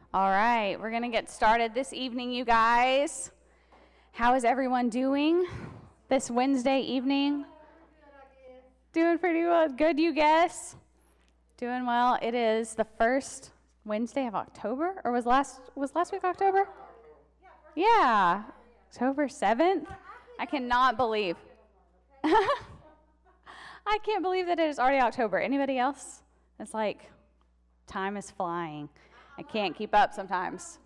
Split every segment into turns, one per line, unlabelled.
All right, we're going to get started this evening, you guys. How is everyone doing this Wednesday evening? Doing pretty well. Good, you guess? Doing well. It is the first Wednesday of October, or was last week October? Yeah, October 7th. I cannot believe. I can't believe that it is already October. Anybody else? It's like time is flying. I can't keep up sometimes.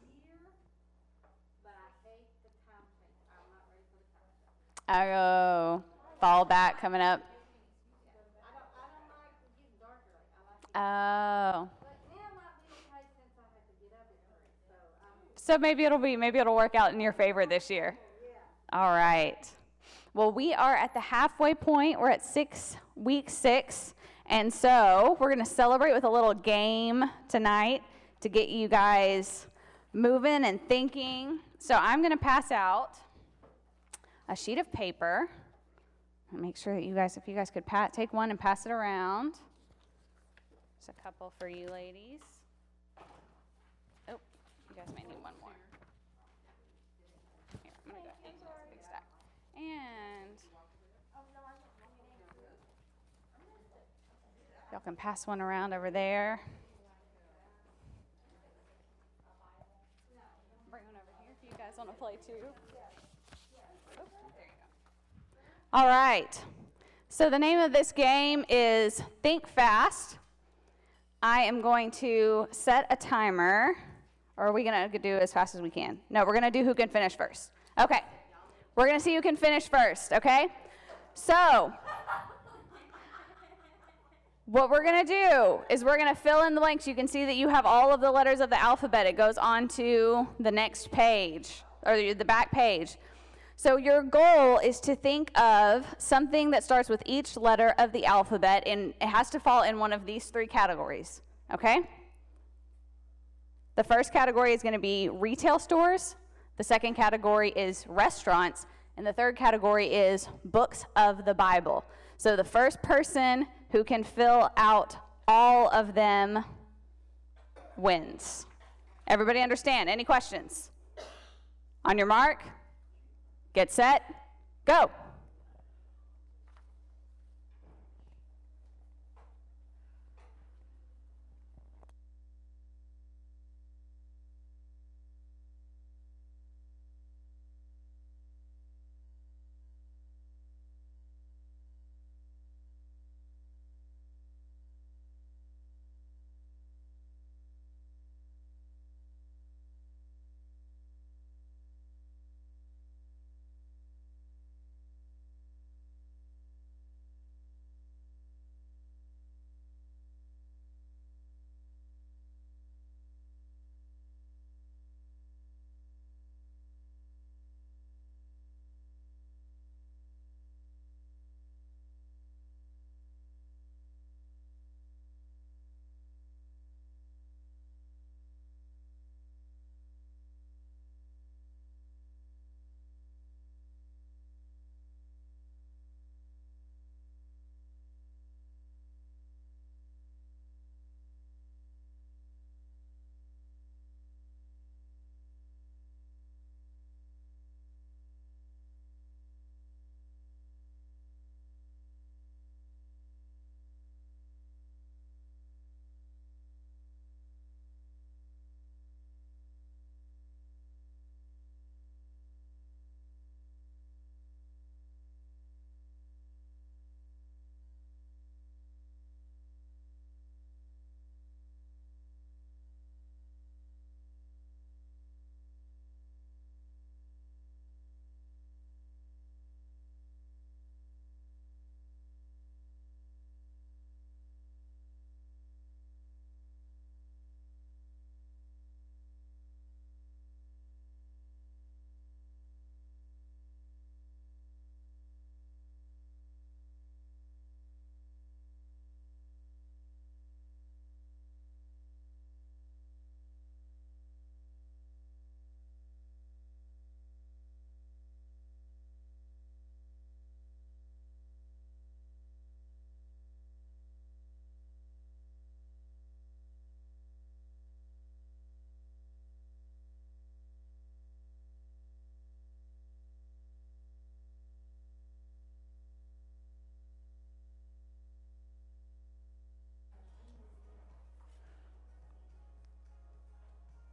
Oh, fall back coming up. Oh. So maybe it'll work out in your favor this year. All right. Well, we are at the halfway point. We're at week 6. And so we're going to celebrate with a little game tonight to get you guys moving and thinking. So I'm going to pass out a sheet of paper. Make sure that if you guys could take one and pass it around. Just a couple for you ladies. Oh, you guys may need one more. Here, I'm going to go ahead and this big stack. And y'all can pass one around over there. Bring one over here if you guys want to play too. Oh, there you go. All right. So the name of this game is Think Fast. I am going to set a timer. Or are we going to do as fast as we can? No, we're going to do who can finish first. Okay. We're going to see who can finish first, okay? So what we're going to do is we're going to fill in the blanks. You can see that you have all of the letters of the alphabet. It goes on to the next page, or the back page. So your goal is to think of something that starts with each letter of the alphabet, and it has to fall in one of these 3 categories, okay? The first category is going to be retail stores. The second category is restaurants. And the third category is books of the Bible. So the first person who can fill out all of them wins. Everybody understand? Any questions? On your mark, get set, go.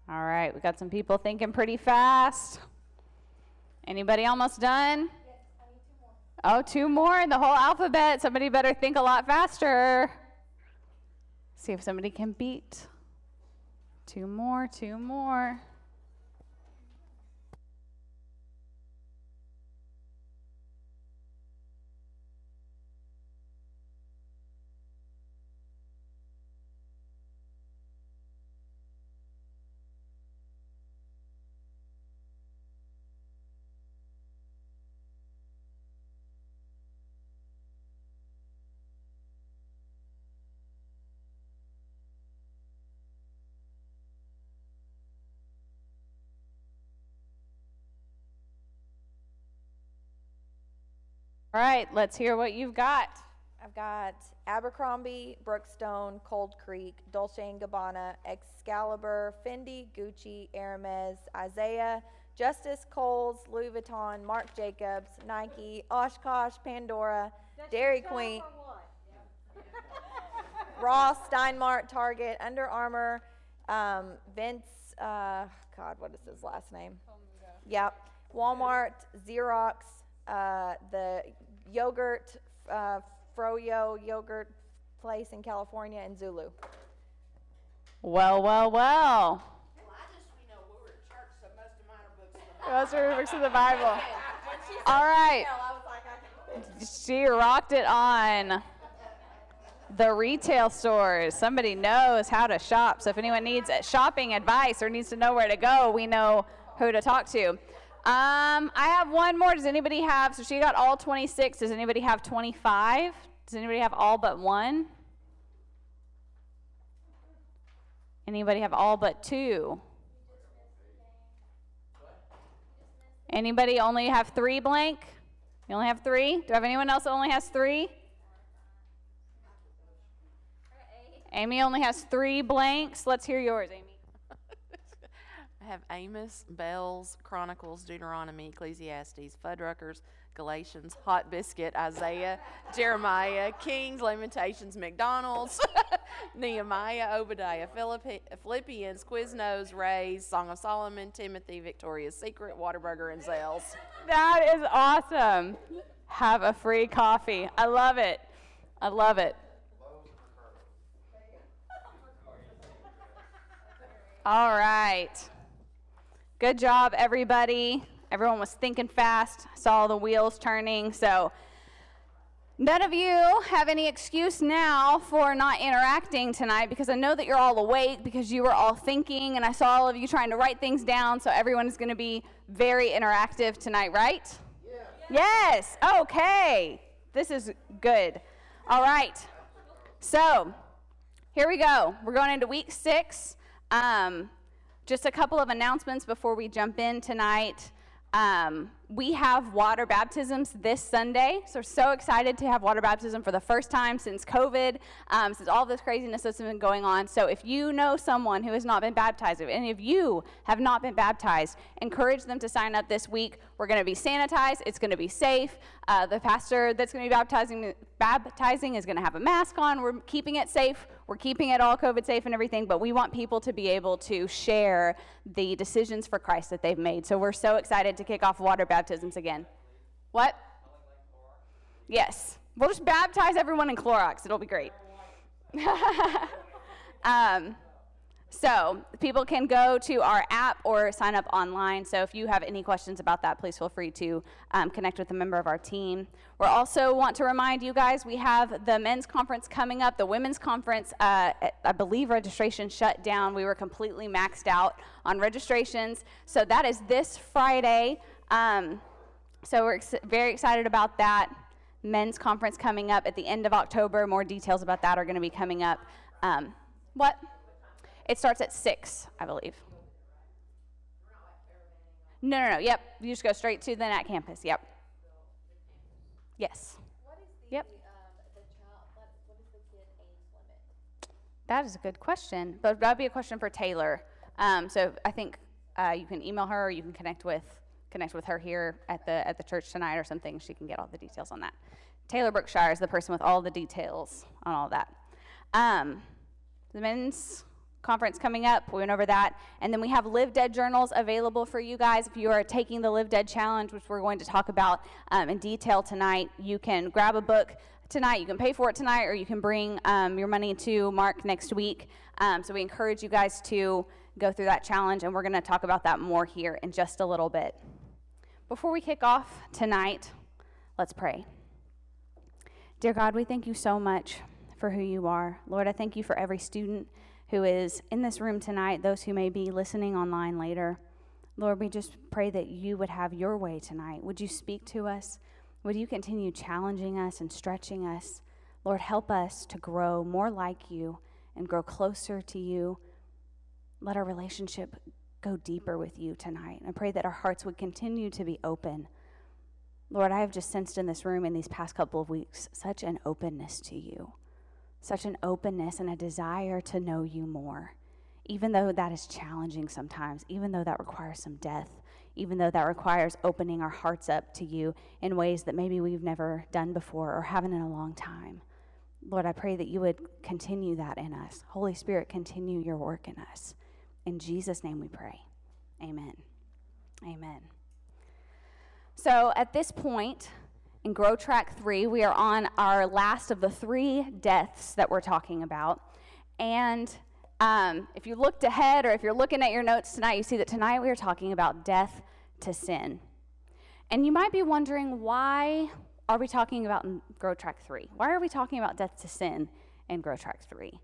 All right, we got some people thinking pretty fast. Anybody almost done?
Yes, I need 2 more.
Oh, 2 more in the whole alphabet. Somebody better think a lot faster. See if somebody can beat. 2 more, 2 more. All right, let's hear what you've got.
I've got Abercrombie, Brookstone, Cold Creek, Dolce & Gabbana, Excalibur, Fendi, Gucci, Hermes, Isaiah, Justice, Kohl's, Louis Vuitton, Marc Jacobs, Nike, Oshkosh, Pandora, Dairy Queen, Ross, Steinmart, Target, Under Armour, Vince, God, what is his last name? Yep. Walmart, Xerox, the yogurt, Froyo yogurt place in California, and Zulu.
Well, well, well.
Well, we know we were at church, so most of mine are books of the Bible.
Those are books of the Bible.
When she said
All right.
retail, I was like, I can.
She rocked it on the retail stores. Somebody knows how to shop. So if anyone needs shopping advice or needs to know where to go, we know who to talk to. I have one more. Does anybody have, so she got all 26. Does anybody have 25? Does anybody have all but 1? Anybody have all but 2? Anybody only have 3 blank? You only have 3? Do I have anyone else that only has 3? Amy only has 3 blanks. Let's hear yours, Amy.
I have Amos, Bells, Chronicles, Deuteronomy, Ecclesiastes, Fuddruckers, Galatians, Hot Biscuit, Isaiah, Jeremiah, Kings, Lamentations, McDonald's, Nehemiah, Obadiah, Philippians, Quiznos, Rays, Song of Solomon, Timothy, Victoria's Secret, Whataburger, and Zales.
That is awesome. Have a free coffee. I love it. I love it. All right. Good job, everybody. Everyone was thinking fast. Saw the wheels turning. So none of you have any excuse now for not interacting tonight, because I know that you're all awake because you were all thinking, and I saw all of you trying to write things down, so everyone is going to be very interactive tonight, right? Yes. Okay. This is good. All right. So here we go. We're going into week 6. Just a couple of announcements before we jump in tonight. We have water baptisms this Sunday, so we're so excited to have water baptism for the first time since COVID, since all this craziness that's been going on. So if you know someone who has not been baptized, if any of you have not been baptized, encourage them to sign up this week. We're going to be sanitized. It's going to be safe. The pastor that's going to be baptizing is going to have a mask on. We're keeping it safe. We're keeping it all COVID safe and everything, but we want people to be able to share the decisions for Christ that they've made. So we're so excited to kick off water baptisms again. What? Yes. We'll just baptize everyone in Clorox. It'll be great. So people can go to our app or sign up online. So if you have any questions about that, please feel free to connect with a member of our team. We also want to remind you guys, we have the men's conference coming up. The women's conference, I believe registration shut down. We were completely maxed out on registrations. So that is this Friday. So we're very excited about that. Men's conference coming up at the end of October. More details about that are going to be coming up. What? It starts at 6, I believe. No. Yep. You just go straight to the Nat campus. Yep. Yes.
What is the
Yep.
what is the kid age limit?
That is a good question. But that would be a question for Taylor. So I think you can email her, or you can connect with her here at the church tonight or something. She can get all the details on that. Taylor Brookshire is the person with all the details on all that. The men's conference coming up. We went over that. And then we have Live Dead journals available for you guys. If you are taking the Live Dead challenge, which we're going to talk about in detail tonight, you can grab a book tonight. You can pay for it tonight, or you can bring your money to Mark next week. So we encourage you guys to go through that challenge, and we're going to talk about that more here in just a little bit. Before we kick off tonight, let's pray. Dear God, we thank you so much for who you are. Lord, I thank you for every student who is in this room tonight, those who may be listening online later. Lord, we just pray that you would have your way tonight. Would you speak to us? Would you continue challenging us and stretching us? Lord, help us to grow more like you and grow closer to you. Let our relationship go deeper with you tonight. I pray that our hearts would continue to be open. Lord, I have just sensed in this room in these past couple of weeks such an openness to you. Such an openness and a desire to know you more, even though that is challenging sometimes, even though that requires some death, even though that requires opening our hearts up to you in ways that maybe we've never done before or haven't in a long time. Lord, I pray that you would continue that in us. Holy Spirit, continue your work in us. In Jesus' name we pray. Amen. Amen. So at this point, in Grow Track 3, we are on our last of the 3 deaths that we're talking about. And if you looked ahead, or if you're looking at your notes tonight, you see that tonight we are talking about death to sin. And you might be wondering, why are we talking about in Grow Track 3? Why are we talking about death to sin in Grow Track 3?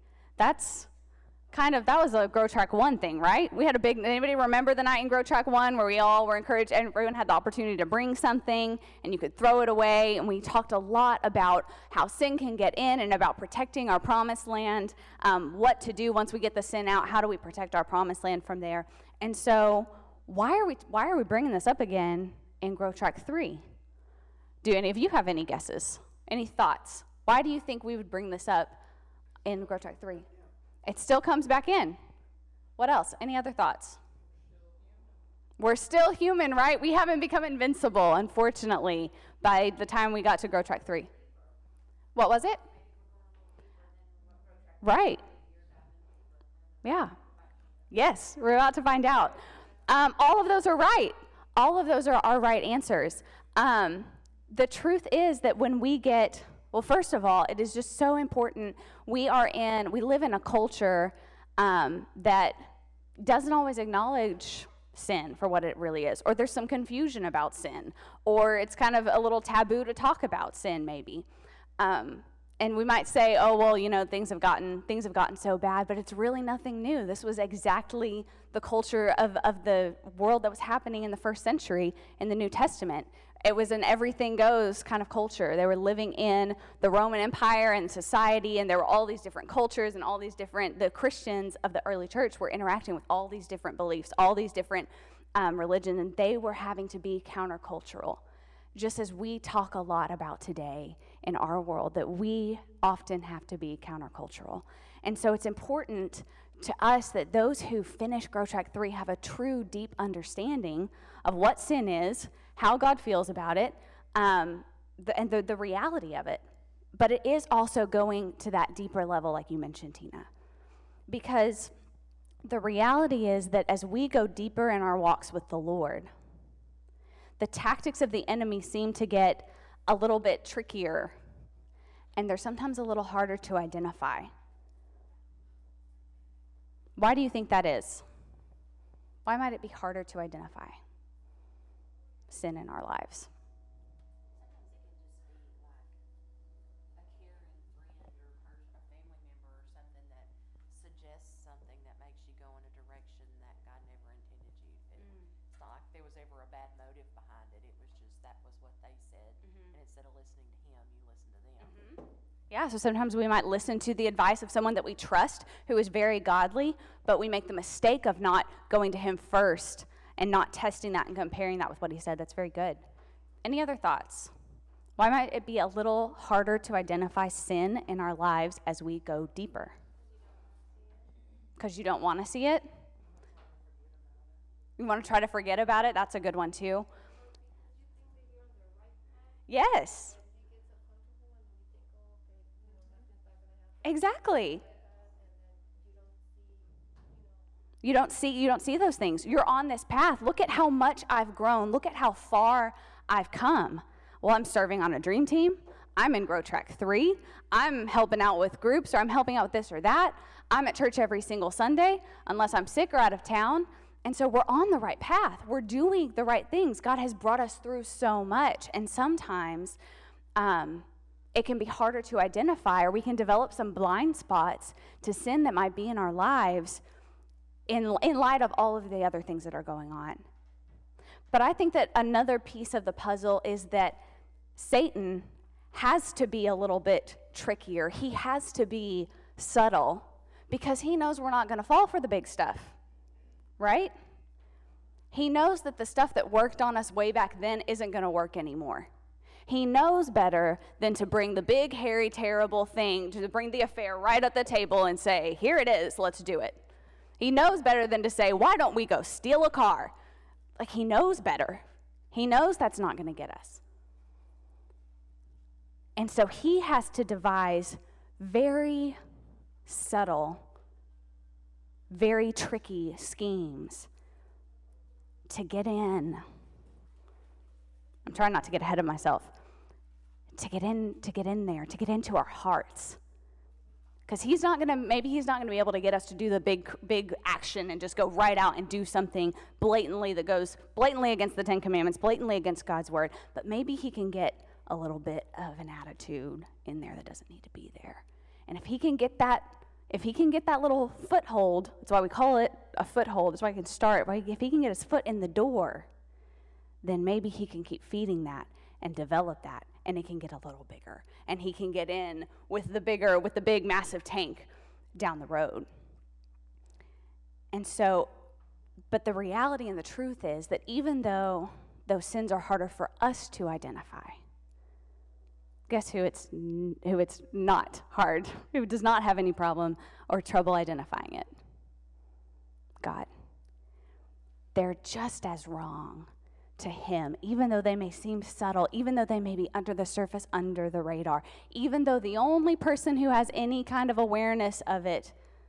That was a Grow Track 1 thing, right? We had anybody remember the night in Grow Track 1 where we all were encouraged, and everyone had the opportunity to bring something and you could throw it away, and we talked a lot about how sin can get in and about protecting our promised land, what to do once we get the sin out, how do we protect our promised land from there. And so why are we bringing this up again in Grow Track 3? Do any of you have any guesses? Any thoughts? Why do you think we would bring this up in Grow Track 3? It still comes back in. What else? Any other thoughts? We're still human, right? We haven't become invincible, unfortunately, by the time we got to Grow Track 3. What was it? Right. Yeah. Yes, we're about to find out. All of those are right. All of those are our right answers. The truth is that when we get... Well, first of all, it is just so important. We live in a culture that doesn't always acknowledge sin for what it really is, or there's some confusion about sin, or it's kind of a little taboo to talk about sin, maybe. And we might say, oh, well, things have gotten so bad, but it's really nothing new. This was exactly the culture of the world that was happening in the first century in the New Testament. It was an everything goes kind of culture. They were living in the Roman Empire and society, and there were all these different cultures and all these the Christians of the early church were interacting with all these different beliefs, all these different religions, and they were having to be countercultural. Just as we talk a lot about today in our world, that we often have to be countercultural. And so it's important to us that those who finish Grow Track 3 have a true, deep understanding of what sin is, how God feels about it, and the reality of it. But it is also going to that deeper level, like you mentioned, Tina. Because the reality is that as we go deeper in our walks with the Lord, the tactics of the enemy seem to get a little bit trickier, and they're sometimes a little harder to identify. Why do you think that is? Why might it be harder to identify sin in our lives? Yeah, so sometimes we might listen to the advice of someone that we trust who is very godly, but we make the mistake of not going to him first and not testing that and comparing that with what he said. That's very good. Any other thoughts? Why might it be a little harder to identify sin in our lives as we go deeper? Because you don't want to see it? You want to try to forget about it? That's a good one too. Yes. Exactly. You don't see those things. You're on this path. Look at how much I've grown. Look at how far I've come. Well, I'm serving on a dream team. I'm in Grow Track 3. I'm helping out with groups, or I'm helping out with this or that. I'm at church every single Sunday, unless I'm sick or out of town. And so we're on the right path. We're doing the right things. God has brought us through so much. And sometimes it can be harder to identify, or we can develop some blind spots to sin that might be in our lives in light of all of the other things that are going on. But I think that another piece of the puzzle is that Satan has to be a little bit trickier. He has to be subtle because he knows we're not going to fall for the big stuff, right? He knows that the stuff that worked on us way back then isn't going to work anymore. He knows better than to bring the big, hairy, terrible thing, to bring the affair right at the table and say, here it is, let's do it. He knows better than to say, why don't we go steal a car? Like, he knows better. He knows that's not going to get us. And so he has to devise very subtle, very tricky schemes to get in. I'm trying not to get ahead of myself. To get in there, to get into our hearts. Because maybe he's not going to be able to get us to do the big action and just go right out and do something blatantly that goes blatantly against the Ten Commandments, blatantly against God's word. But maybe he can get a little bit of an attitude in there that doesn't need to be there. And if he can get that little foothold, that's why we call it a foothold, that's why he can start. If he can get his foot in the door, then maybe he can keep feeding that and develop that, and it can get a little bigger. And he can get in with the big, massive tank down the road. And so, but the reality and the truth is that even though those sins are harder for us to identify, guess who it's not hard, who does not have any problem or trouble identifying it? God. They're just as wrong to him, even though they may seem subtle, even though they may be under the surface, under the radar, even though the only person who has any kind of awareness of it,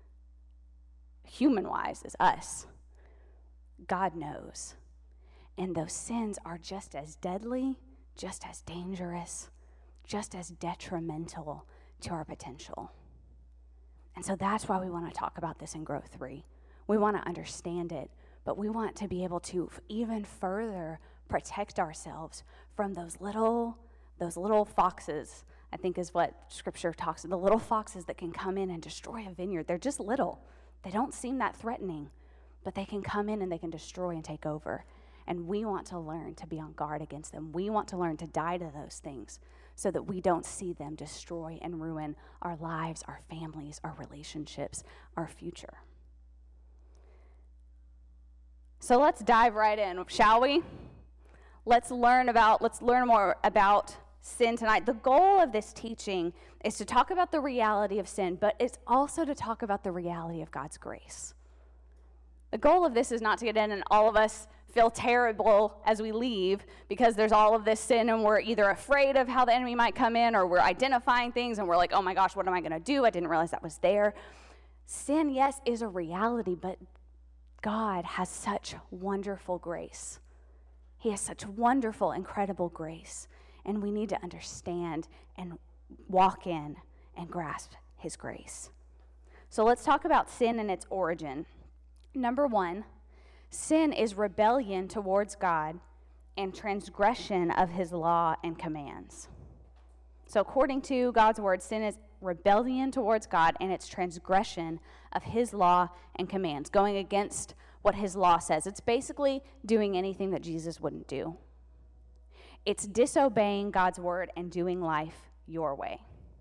human-wise, is us. God knows. And those sins are just as deadly, just as dangerous, just as detrimental to our potential. And so that's why we want to talk about this in Grow 3. We want to understand it, but we want to be able to even further protect ourselves from those little foxes, I think is what Scripture talks about, the little foxes that can come in and destroy a vineyard. They're just little. They don't seem that threatening, but they can come in and they can destroy and take over. And we want to learn to be on guard against them. We want to learn to die to those things so that we don't see them destroy and ruin our lives, our families, our relationships, our future. So let's dive right in, shall we? Let's learn more about sin tonight. The goal of this teaching is to talk about the reality of sin, but it's also to talk about the reality of God's grace. The goal of this is not to get in and all of us feel terrible as we leave because there's all of this sin and we're either afraid of how the enemy might come in, or we're identifying things and we're like, oh my gosh, what am I going to do? I didn't realize that was there. Sin, yes, is a reality, but God has such wonderful grace. He has such wonderful, incredible grace. And we need to understand and walk in and grasp his grace. So let's talk about sin and its origin. Number 1, sin is rebellion towards God and transgression of his law and commands. So according to God's word, sin is rebellion towards God and its transgression of his law and commands, going against what his law says. It's basically doing anything that Jesus wouldn't do. It's disobeying God's word and doing life your way.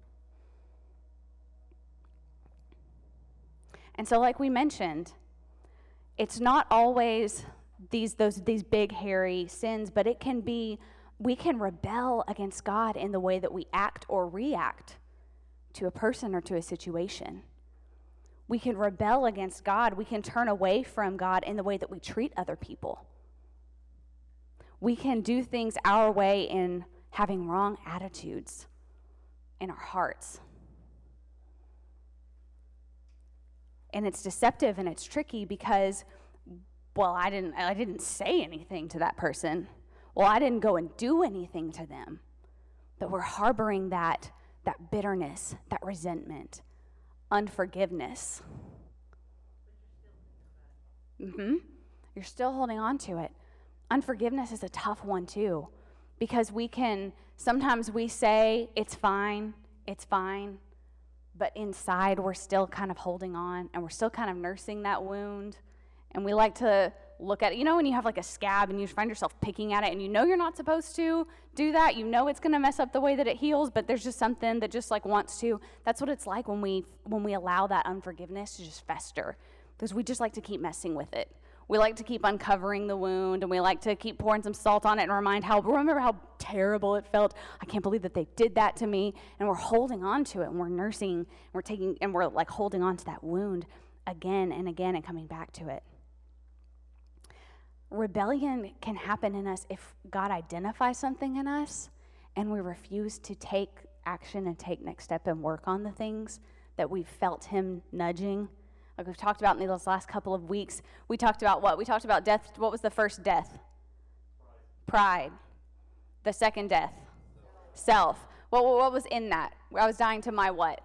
And so like we mentioned, it's not always these big hairy sins, but it can be, we can rebel against God in the way that we act or react to a person or to a situation. We can rebel against God. We can turn away from God in the way that we treat other people. We can do things our way in having wrong attitudes in our hearts. And it's deceptive and it's tricky because, well, I didn't say anything to that person. Well, I didn't go and do anything to them. But we're harboring that bitterness, that resentment, unforgiveness. You're still holding on to it. Unforgiveness is a tough one too, because sometimes we say it's fine, but inside we're still kind of holding on and we're still kind of nursing that wound. And we like to look at it, when you have like a scab and you find yourself picking at it and you're not supposed to do that, it's going to mess up the way that it heals, but there's just something that just like wants to. That's what it's like when we allow that unforgiveness to just fester, because we just like to keep messing with it. We like to keep uncovering the wound, and we like to keep pouring some salt on it and remember how terrible it felt. I can't believe that they did that to me. And we're holding on to it, and we're nursing, and we're like holding on to that wound again and again and coming back to it. Rebellion can happen in us if God identifies something in us and we refuse to take action and take next step and work on the things that we felt him nudging. Like we've talked about in those last couple of weeks, we talked about what? We talked about death. What was the first death? Pride. The second death? Self. What was in that? I was dying to my what?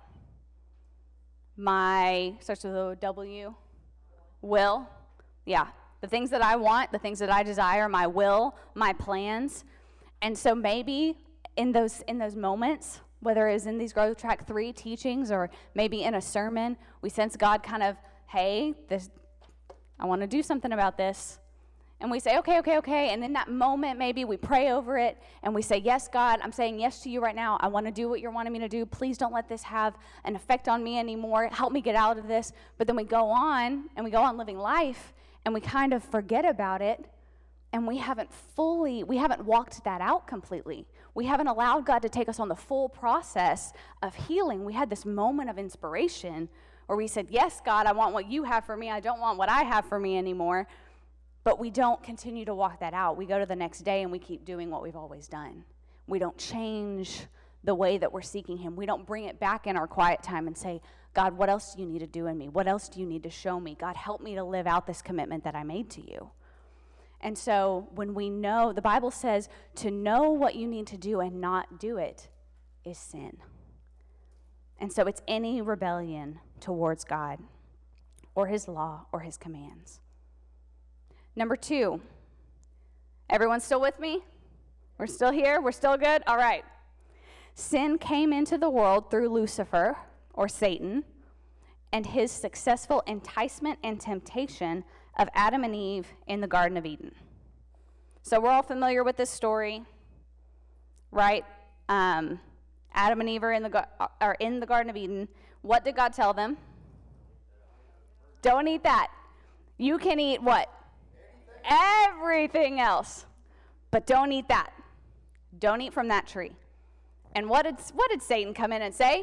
Starts with a W? Will? Yeah. The things that I want, the things that I desire, my will, my plans. And so maybe in those moments, whether it's in these Growth Track 3 teachings or maybe in a sermon, we sense God kind of, hey, I want to do something about this. And we say, okay. And in that moment, maybe we pray over it and we say, yes, God, I'm saying yes to you right now. I want to do what you're wanting me to do. Please don't let this have an effect on me anymore. Help me get out of this. But then we go on living life and we kind of forget about it. And we haven't walked that out completely. We haven't allowed God to take us on the full process of healing. We had this moment of inspiration where we said, yes, God, I want what you have for me. I don't want what I have for me anymore. But we don't continue to walk that out. We go to the next day and we keep doing what we've always done. We don't change the way that we're seeking him. We don't bring it back in our quiet time and say, God, what else do you need to do in me? What else do you need to show me? God, help me to live out this commitment that I made to you. And so when we know, the Bible says to know what you need to do and not do it is sin. And so it's any rebellion towards God or his law or his commands. Number 2, everyone still with me? We're still here? We're still good? All right. Sin came into the world through Lucifer, or Satan, and his successful enticement and temptation of Adam and Eve in the Garden of Eden. So we're all familiar with this story, right? Adam and Eve are in the Garden of Eden. What did God tell them? Don't eat that. You can eat what? Everything else. But don't eat that. Don't eat from that tree. And what did Satan come in and say?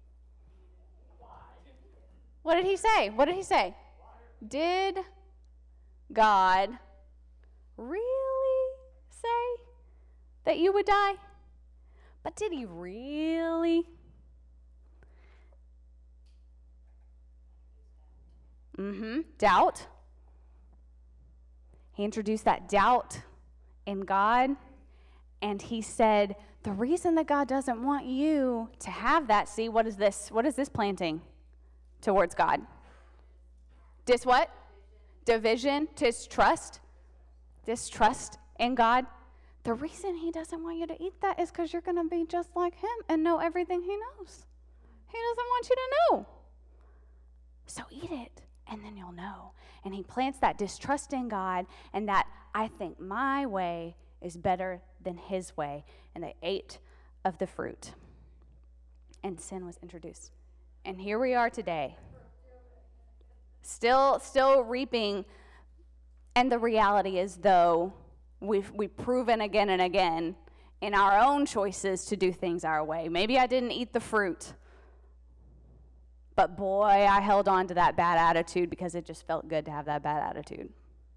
What did he say? Did God really say that you would die? But did he really? Doubt. He introduced that doubt in God, and he said, the reason that God doesn't want you to have that, see, what is this? What is this planting towards God? What? Division, distrust in God. The reason he doesn't want you to eat that is because you're going to be just like him and know everything he knows. He doesn't want you to know. So eat it, and then you'll know. And he plants that distrust in God and that I think my way is better than his way. And they ate of the fruit. And sin was introduced. And here we are today. Still reaping. And the reality is, though, we've proven again and again in our own choices to do things our way. Maybe I didn't eat the fruit. But boy, I held on to that bad attitude because it just felt good to have that bad attitude.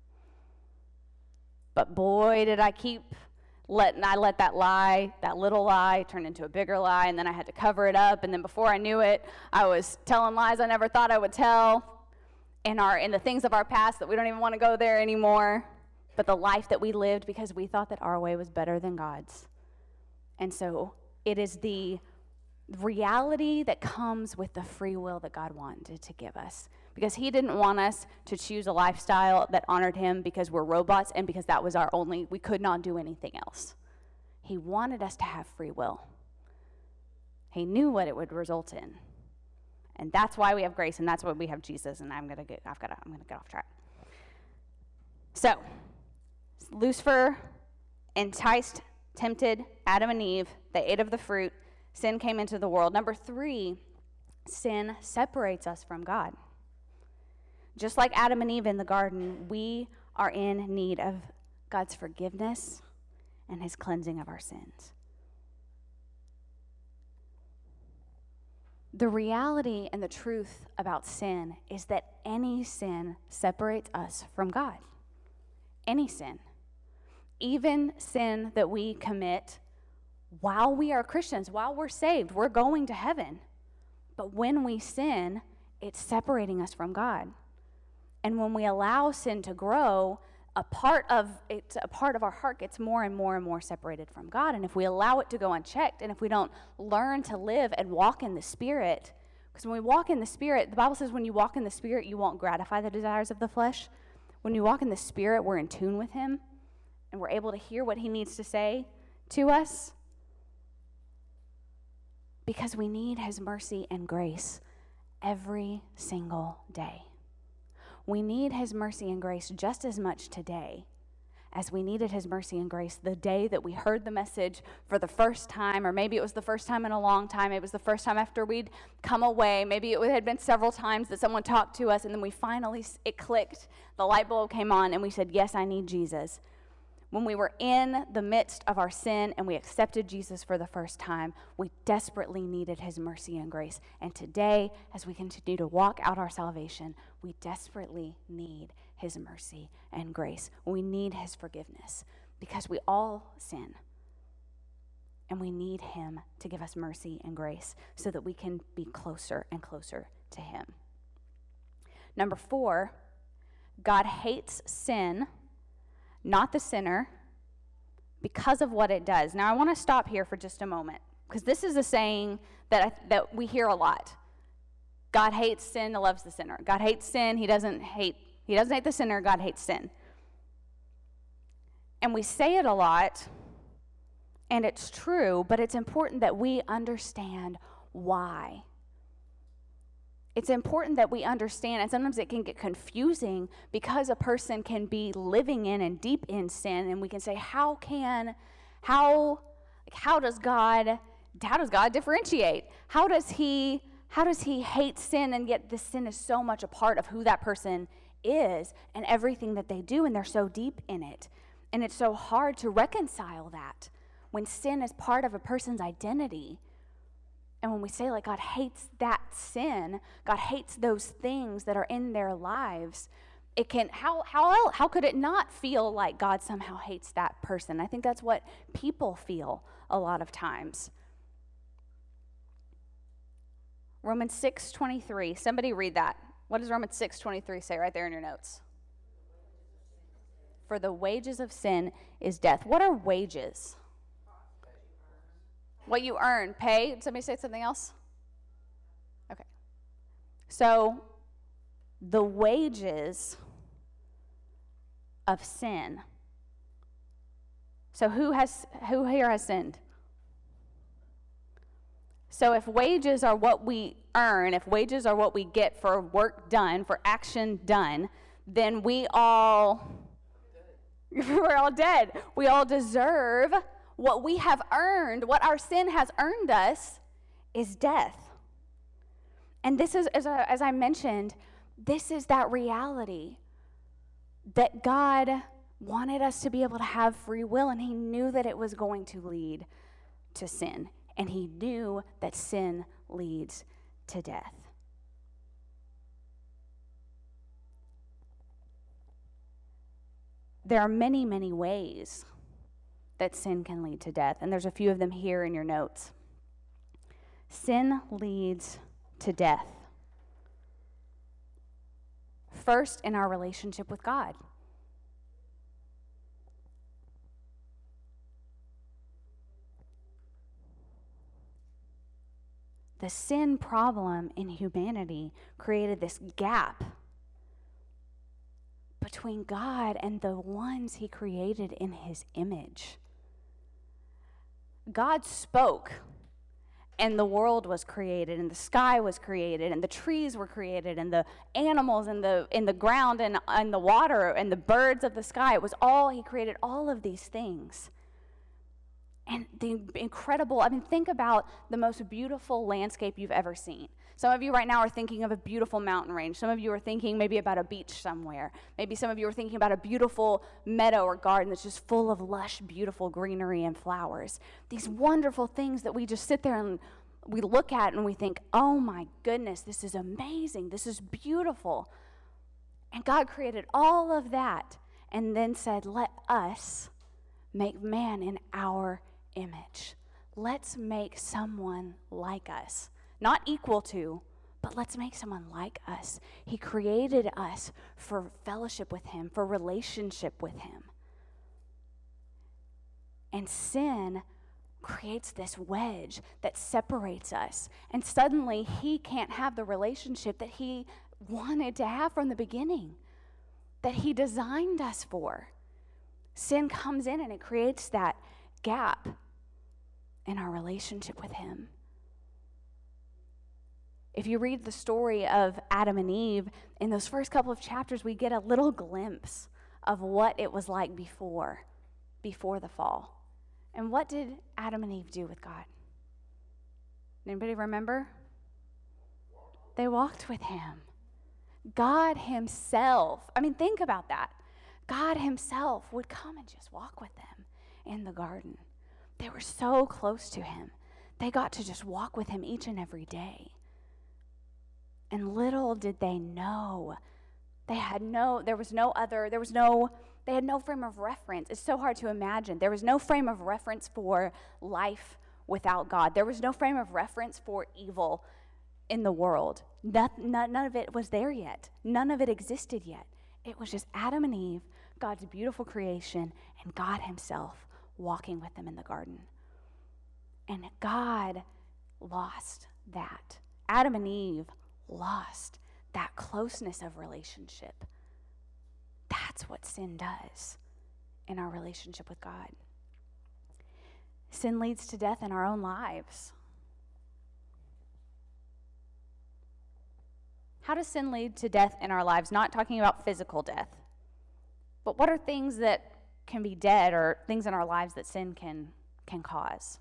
But boy, did I let that lie, that little lie, turn into a bigger lie, and then I had to cover it up, and then before I knew it, I was telling lies I never thought I would tell. in the things of our past that we don't even want to go there anymore, but the life that we lived because we thought that our way was better than God's. And so it is the reality that comes with the free will that God wanted to give us, because he didn't want us to choose a lifestyle that honored him because we're robots and because that was we could not do anything else. He wanted us to have free will. He knew what it would result in. And that's why we have grace, and that's why we have Jesus, and I'm going to get off track. So, Lucifer enticed, tempted Adam and Eve. They ate of the fruit. Sin came into the world. Number 3, sin separates us from God. Just like Adam and Eve in the garden, we are in need of God's forgiveness and his cleansing of our sins. The reality and the truth about sin is that any sin separates us from God. Any sin. Even sin that we commit while we are Christians, while we're saved, we're going to heaven. But when we sin, it's separating us from God. And when we allow sin to grow, a part of our heart gets more and more and more separated from God. And if we allow it to go unchecked, and if we don't learn to live and walk in the Spirit, because when we walk in the Spirit, the Bible says when you walk in the Spirit, you won't gratify the desires of the flesh. When you walk in the Spirit, we're in tune with him, and we're able to hear what he needs to say to us, because we need his mercy and grace every single day. We need his mercy and grace just as much today as we needed his mercy and grace the day that we heard the message for the first time, or maybe it was the first time in a long time. It was the first time after we'd come away. Maybe it had been several times that someone talked to us, and then we finally, it clicked, the light bulb came on, and we said, yes, I need Jesus. When we were in the midst of our sin and we accepted Jesus for the first time, we desperately needed his mercy and grace. And today, as we continue to walk out our salvation, we desperately need his mercy and grace. We need his forgiveness because we all sin. And we need him to give us mercy and grace so that we can be closer and closer to him. Number 4, God hates sin, not the sinner, because of what it does. Now, I want to stop here for just a moment, because this is a saying that we hear a lot. God hates sin, loves the sinner. God hates sin, he doesn't hate the sinner, God hates sin. And we say it a lot, and it's true, but it's important that we understand why. It's important that we understand, and sometimes it can get confusing because a person can be living in and deep in sin, and we can say, how does God differentiate? How does he hate sin, and yet this sin is so much a part of who that person is and everything that they do, and they're so deep in it. And it's so hard to reconcile that when sin is part of a person's identity. And when we say, like, God hates that sin, God hates those things that are in their lives, it can, how could it not feel like God somehow hates that person? I think that's what people feel a lot of times. Romans 6:23, somebody read that. What does Romans 6:23 say right there in your notes? For the wages of sin is death. What are wages? What you earn, pay. Did somebody say something else? Okay. So, the wages of sin. So who here has sinned? So if wages are what we earn, if wages are what we get for work done, for action done, then we're all dead. We all deserve what we have earned, what our sin has earned us, is death. And this is, as I mentioned, this is that reality that God wanted us to be able to have free will, and he knew that it was going to lead to sin, and he knew that sin leads to death. There are many, many ways that sin can lead to death, and there's a few of them here in your notes. Sin leads to death. first in our relationship with God. The sin problem in humanity created this gap between God and the ones he created in his image. God spoke, and the world was created, and the sky was created, and the trees were created, and the animals in the ground and the water and the birds of the sky. It was all, he created all of these things. And the incredible, think about the most beautiful landscape you've ever seen. Some of you right now are thinking of a beautiful mountain range. Some of you are thinking maybe about a beach somewhere. Maybe some of you are thinking about a beautiful meadow or garden that's just full of lush, beautiful greenery and flowers. These wonderful things that we just sit there and we look at and we think, oh my goodness, this is amazing. This is beautiful. And God created all of that and then said, let us make man in our image. Let's make someone like us. Not equal to, but let's make someone like us. He created us for fellowship with him, for relationship with him. And sin creates this wedge that separates us. And suddenly he can't have the relationship that he wanted to have from the beginning, that he designed us for. Sin comes in and it creates that gap in our relationship with him. If you read the story of Adam and Eve, in those first couple of chapters, we get a little glimpse of what it was like before the fall. And what did Adam and Eve do with God? Anybody remember? They walked with him. God himself, think about that. God himself would come and just walk with them in the garden. They were so close to him. They got to just walk with him each and every day. And little did they know, they had no frame of reference. It's so hard to imagine. There was no frame of reference for life without God. There was no frame of reference for evil in the world. None of it was there yet. None of it existed yet. It was just Adam and Eve, God's beautiful creation, and God himself walking with them in the garden. And God lost that. Adam and Eve lost that closeness of relationship. That's what sin does in our relationship with God. Sin leads to death in our own lives. How does sin lead to death in our lives? Not talking about physical death, but what are things that can be dead or things in our lives that sin can cause?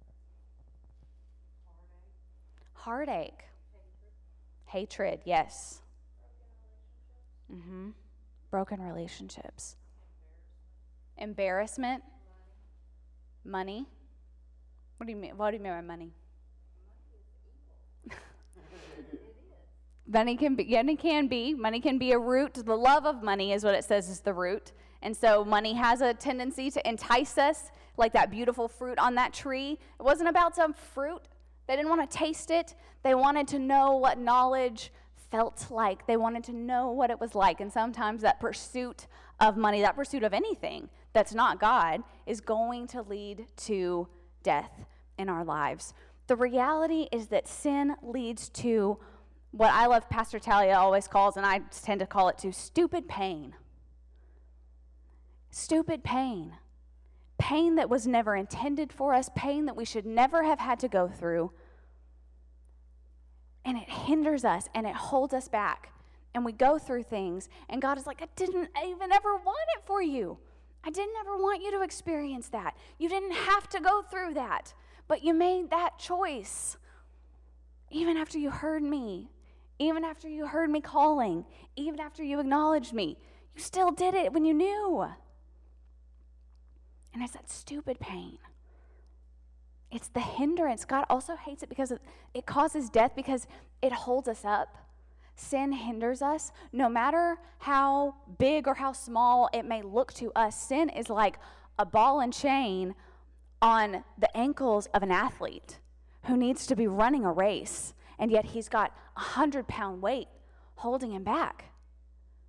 Heartache. Hatred, yes. Broken relationships. Embarrassment. Money. What do you mean? What do you mean by money? Money can be a root. The love of money is what it says is the root. And so money has a tendency to entice us, like that beautiful fruit on that tree. It wasn't about some fruit. They didn't want to taste it. They wanted to know what knowledge felt like. They wanted to know what it was like. And sometimes that pursuit of money, that pursuit of anything that's not God, is going to lead to death in our lives. The reality is that sin leads to what I love Pastor Talia always calls, and I tend to call it too, stupid pain. Stupid pain. Pain that was never intended for us, pain that we should never have had to go through. And it hinders us and it holds us back. And we go through things, and God is like, I didn't even ever want it for you. I didn't ever want you to experience that. You didn't have to go through that, but you made that choice. Even after you heard me, even after you heard me calling, even after you acknowledged me, you still did it when you knew. And it's that stupid pain. It's the hindrance. God also hates it because it causes death, because it holds us up. Sin hinders us. No matter how big or how small it may look to us, sin is like a ball and chain on the ankles of an athlete who needs to be running a race, and yet he's got 100-pound weight holding him back.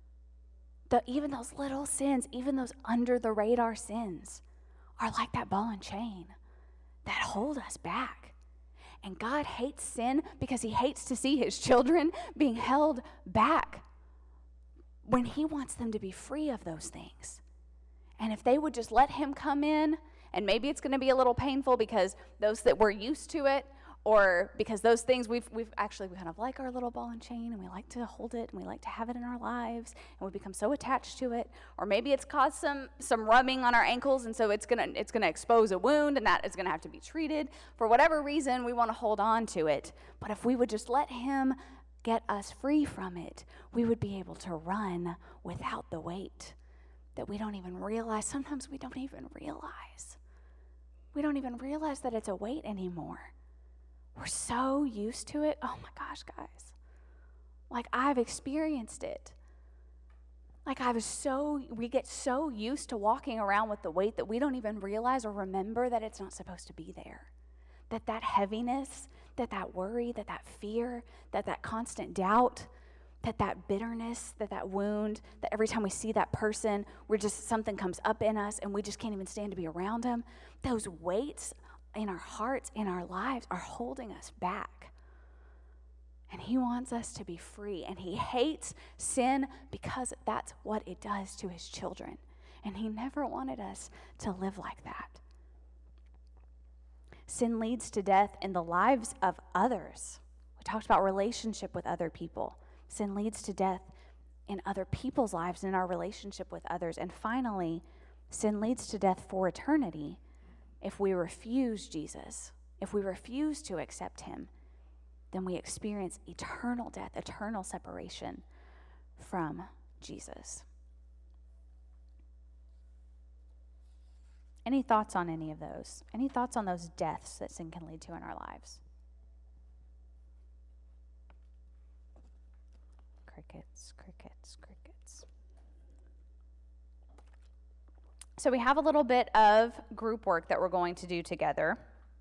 even those little sins, even those under the radar sins, are like that ball and chain that hold us back. And God hates sin because he hates to see his children being held back when he wants them to be free of those things. And if they would just let him come in, and maybe it's going to be a little painful because those that we're used to it, or because those things we kind of like our little ball and chain, and we like to hold it, and we like to have it in our lives, and we become so attached to it. Or maybe it's caused some rubbing on our ankles, and so it's gonna expose a wound, and that is gonna have to be treated. For whatever reason, we want to hold on to it. But if we would just let him get us free from it, we would be able to run without the weight that we don't even realize. Sometimes we don't even realize. We don't even realize that it's a weight anymore. We're so used to it. Oh my gosh, guys. Like, I've experienced it. Like, we get so used to walking around with the weight that we don't even realize or remember that it's not supposed to be there. That heaviness, that worry, that fear, that constant doubt, that bitterness, that wound, that every time we see that person, something comes up in us and we just can't even stand to be around them. Those weights in our hearts, in our lives, are holding us back. And he wants us to be free. And he hates sin because that's what it does to his children. And he never wanted us to live like that. Sin leads to death in the lives of others. We talked about relationship with other people. Sin leads to death in other people's lives, in our relationship with others. And finally, sin leads to death for eternity. If we refuse Jesus, if we refuse to accept him, then we experience eternal death, eternal separation from Jesus. Any thoughts on any of those? Any thoughts on those deaths that sin can lead to in our lives? Crickets, crickets, crickets. So we have a little bit of group work that we're going to do together.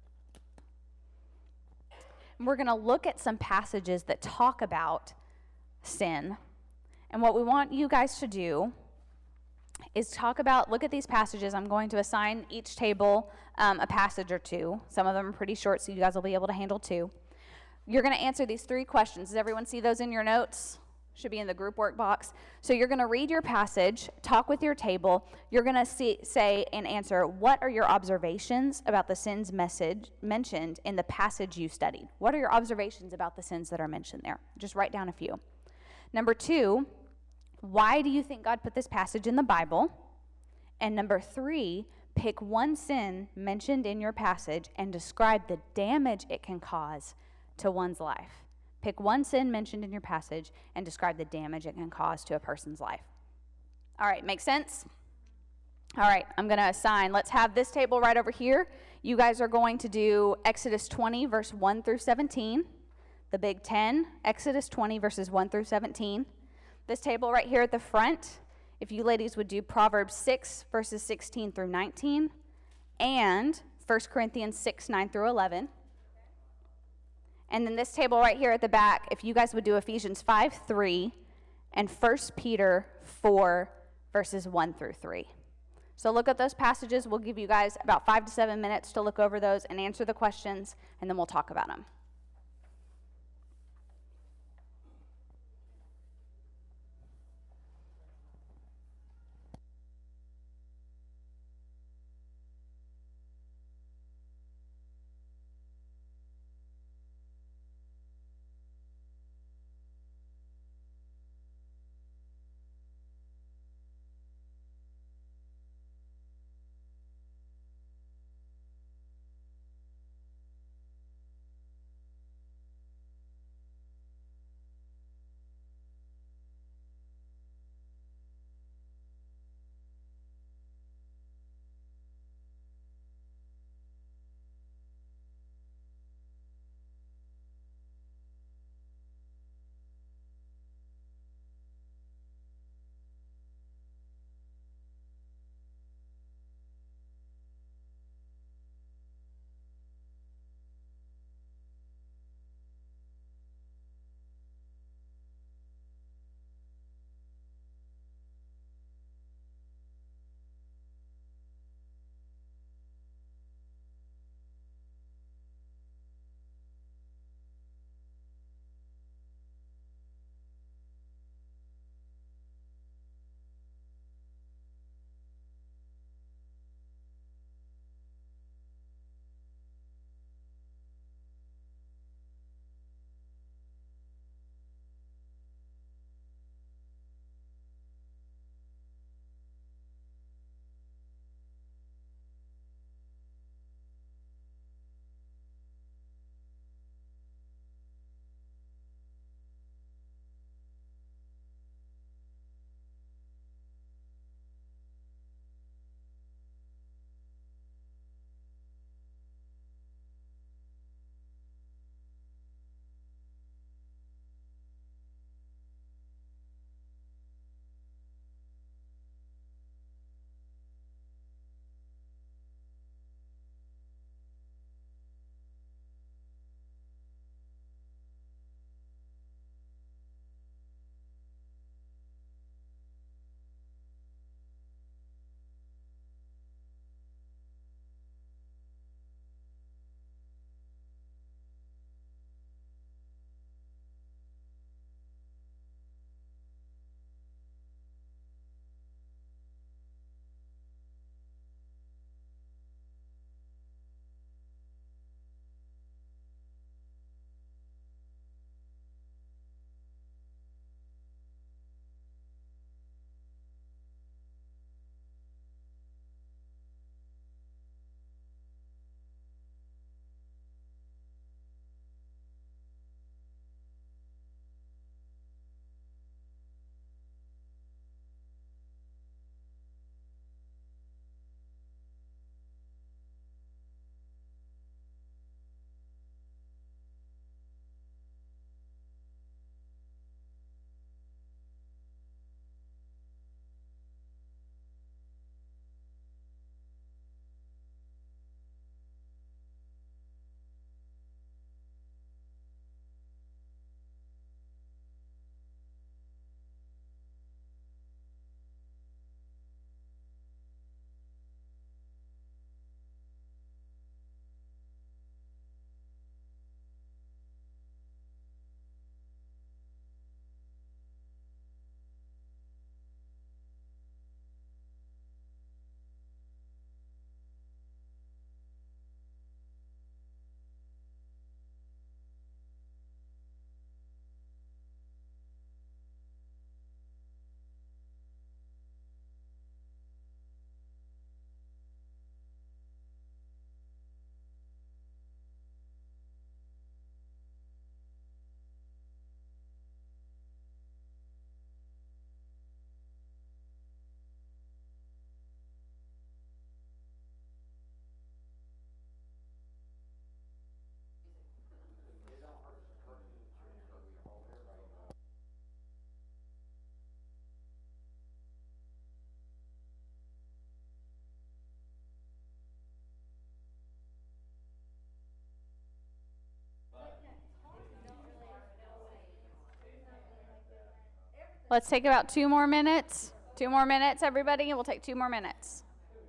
And we're going to look at some passages that talk about sin. And what we want you guys to do is look at these passages. I'm going to assign each table a passage or two. Some of them are pretty short, so you guys will be able to handle two. You're going to answer these 3 questions. Does everyone see those in your notes? Should be in the group work box. So you're going to read your passage, talk with your table. You're going to say and answer, what are your observations about the sins mentioned in the passage you studied? What are your observations about the sins that are mentioned there? Just write down a few. Number 2, why do you think God put this passage in the Bible? And number 3, pick one sin mentioned in your passage and describe the damage it can cause to one's life. Pick one sin mentioned in your passage and describe the damage it can cause to a person's life. All right, make sense? All right, I'm going to assign. Let's have this table right over here. You guys are going to do Exodus 20, verse 1 through 17. The Big 10, Exodus 20, verses 1 through 17. This table right here at the front, if you ladies would do Proverbs 6, verses 16 through 19, and 1 Corinthians 6, 9 through 11. And then this table right here at the back, if you guys would do Ephesians 5, 3, and 1 Peter 4, verses 1 through 3. So look at those passages. We'll give you guys about 5 to 7 minutes to look over those and answer the questions, and then we'll talk about them. Let's take about 2 more minutes. 2 more minutes, everybody. We'll take 2 more minutes.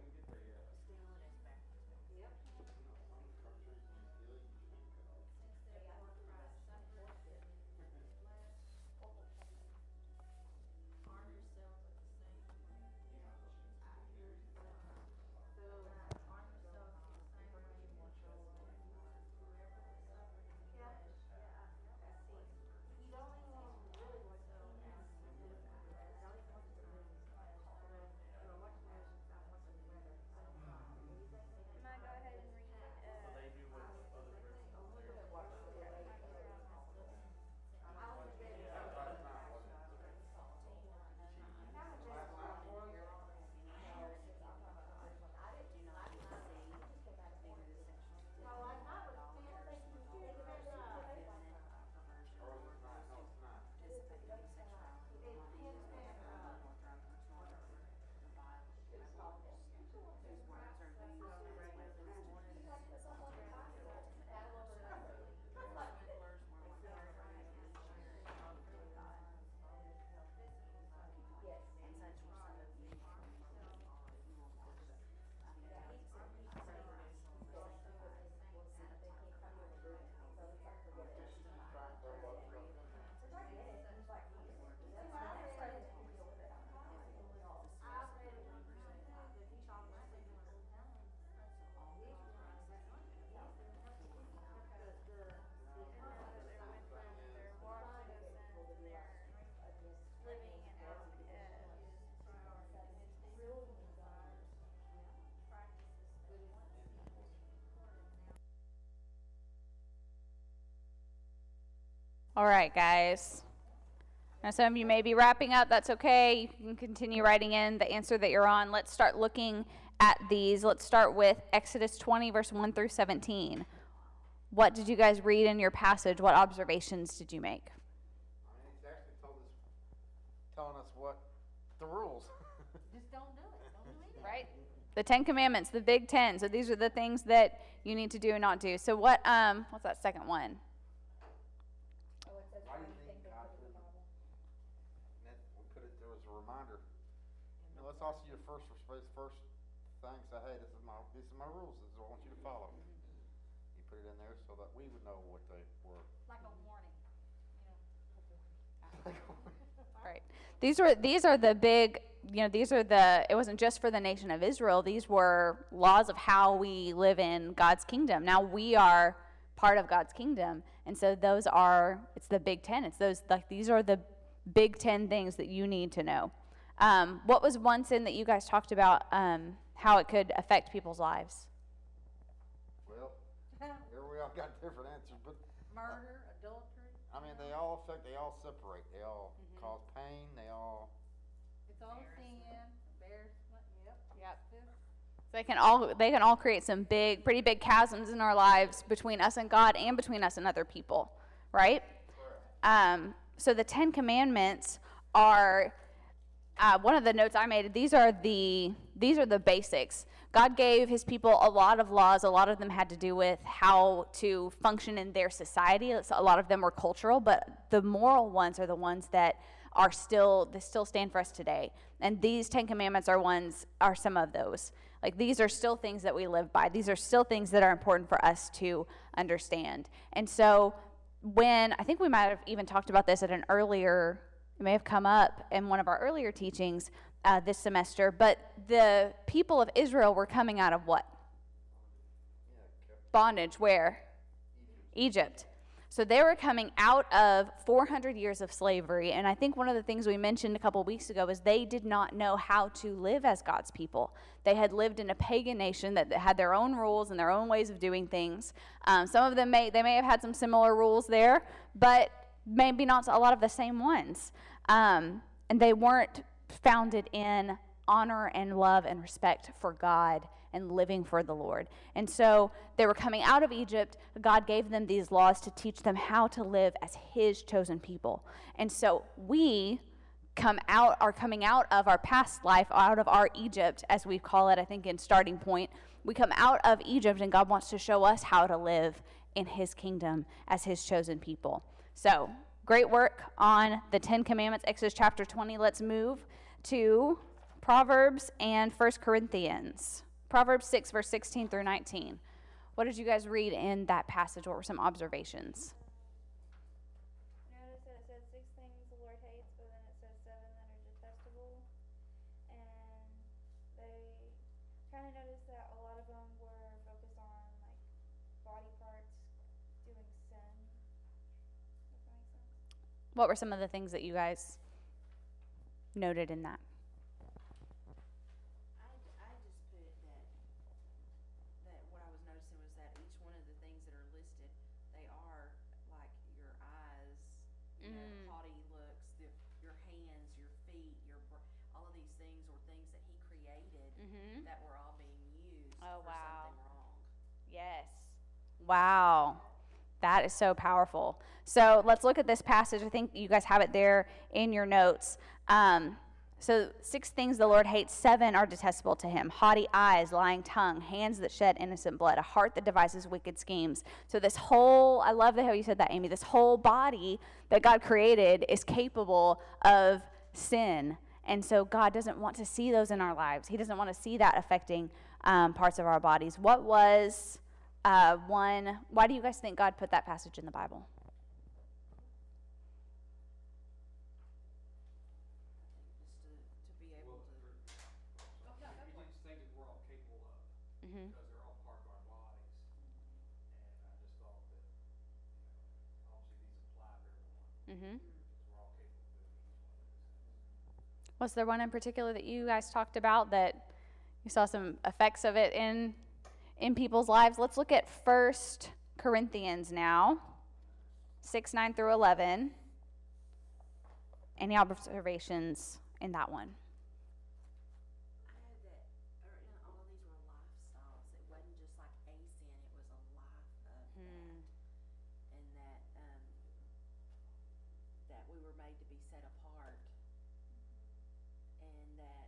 All right, guys. Now, some of you may be wrapping up. That's okay. You can continue writing in the answer that you're on. Let's start looking at these. Let's start with Exodus 20, verse 1 through 17. What did you guys read in your passage? What observations did you make?
He's actually telling us what the rules.
Just don't do it. Don't do it.
Right? The 10 Commandments, the Big 10. So these are the things that you need to do and not do. So what's that second one?
Why do you think God put it? And we put it there as a reminder. You know, let's also your first thing say, hey, these are my rules. This is what I want you to follow. You put it in there so that we would know what they were.
Like a warning.
Right. These are the big, it wasn't just for the nation of Israel. These were laws of how we live in God's kingdom. Now we are part of God's kingdom. And so it's the Big 10. These are the Big 10 things that you need to know. What was one sin that you guys talked about, how it could affect people's lives?
Well, here we all got different answers, but
Murder, adultery.
I mean, they all separate. They all cause pain. They all.
It's all sin, embarrassment.
Yep. So they can all create some pretty big chasms in our lives between us and God and between us and other people, right? So the 10 Commandments are one of the notes I made. These are the basics. God gave his people a lot of laws. A lot of them had to do with how to function in their society. A lot of them were cultural, but the moral ones are the ones that still stand for us today. And these 10 Commandments are some of those. Like, these are still things that we live by. These are still things that are important for us to understand. And so I think we might have even talked about this it may have come up in one of our earlier teachings this semester, but the people of Israel were coming out of what? Bondage. Where? Egypt. So they were coming out of 400 years of slavery, and I think one of the things we mentioned a couple of weeks ago is they did not know how to live as God's people. They had lived in a pagan nation that had their own rules and their own ways of doing things. Some of them may have had some similar rules there, but maybe not a lot of the same ones. And they weren't founded in honor and love and respect for God and living for the Lord. And so they were coming out of Egypt. God gave them these laws to teach them how to live as his chosen people. And so we are coming out of our past life, out of our Egypt, as we call it, I think, in Starting Point. We come out of Egypt, and God wants to show us how to live in his kingdom as his chosen people. So Great work on the 10 Commandments, Exodus chapter 20. Let's move to Proverbs and 1 Corinthians. Proverbs 6, verse 16 through 19. What did you guys read in that passage? What were some observations?
Notice that it said 6 things the Lord hates, but then it says 7 that are detestable. And they kind of noticed that a lot of them were focused on like body parts doing sin. Does that make sense?
What were some of the things that you guys noted in that?
I just put that what I was noticing was that each one of the things that are listed, they are like your eyes, haughty looks, your hands, your feet, all of these things were things that he created that were all being used for something wrong.
Yes. Wow. That is so powerful. So let's look at this passage. I think you guys have it there in your notes. So 6 things the Lord hates, 7 are detestable to him. Haughty eyes, lying tongue, hands that shed innocent blood, a heart that devises wicked schemes. So this whole, I love how you said that, Amy, this whole body that God created is capable of sin. And so God doesn't want to see those in our lives. He doesn't want to see that affecting parts of our bodies. What was why do you guys think God put that passage in the Bible?
To be able to.
He just think that we're all capable of, because they're all part of our bodies. And I just thought that, obviously these apply to everyone, because we're all capable of doing each one of these things.
Was there one in particular that you guys talked about that you saw some effects of it in people's lives? Let's look at 1 Corinthians now, 6, 9 through 11. Any observations in that one?
I had that, all of these were lifestyles. It wasn't just like a sin, it was a life of that. And that we were made to be set apart. And that,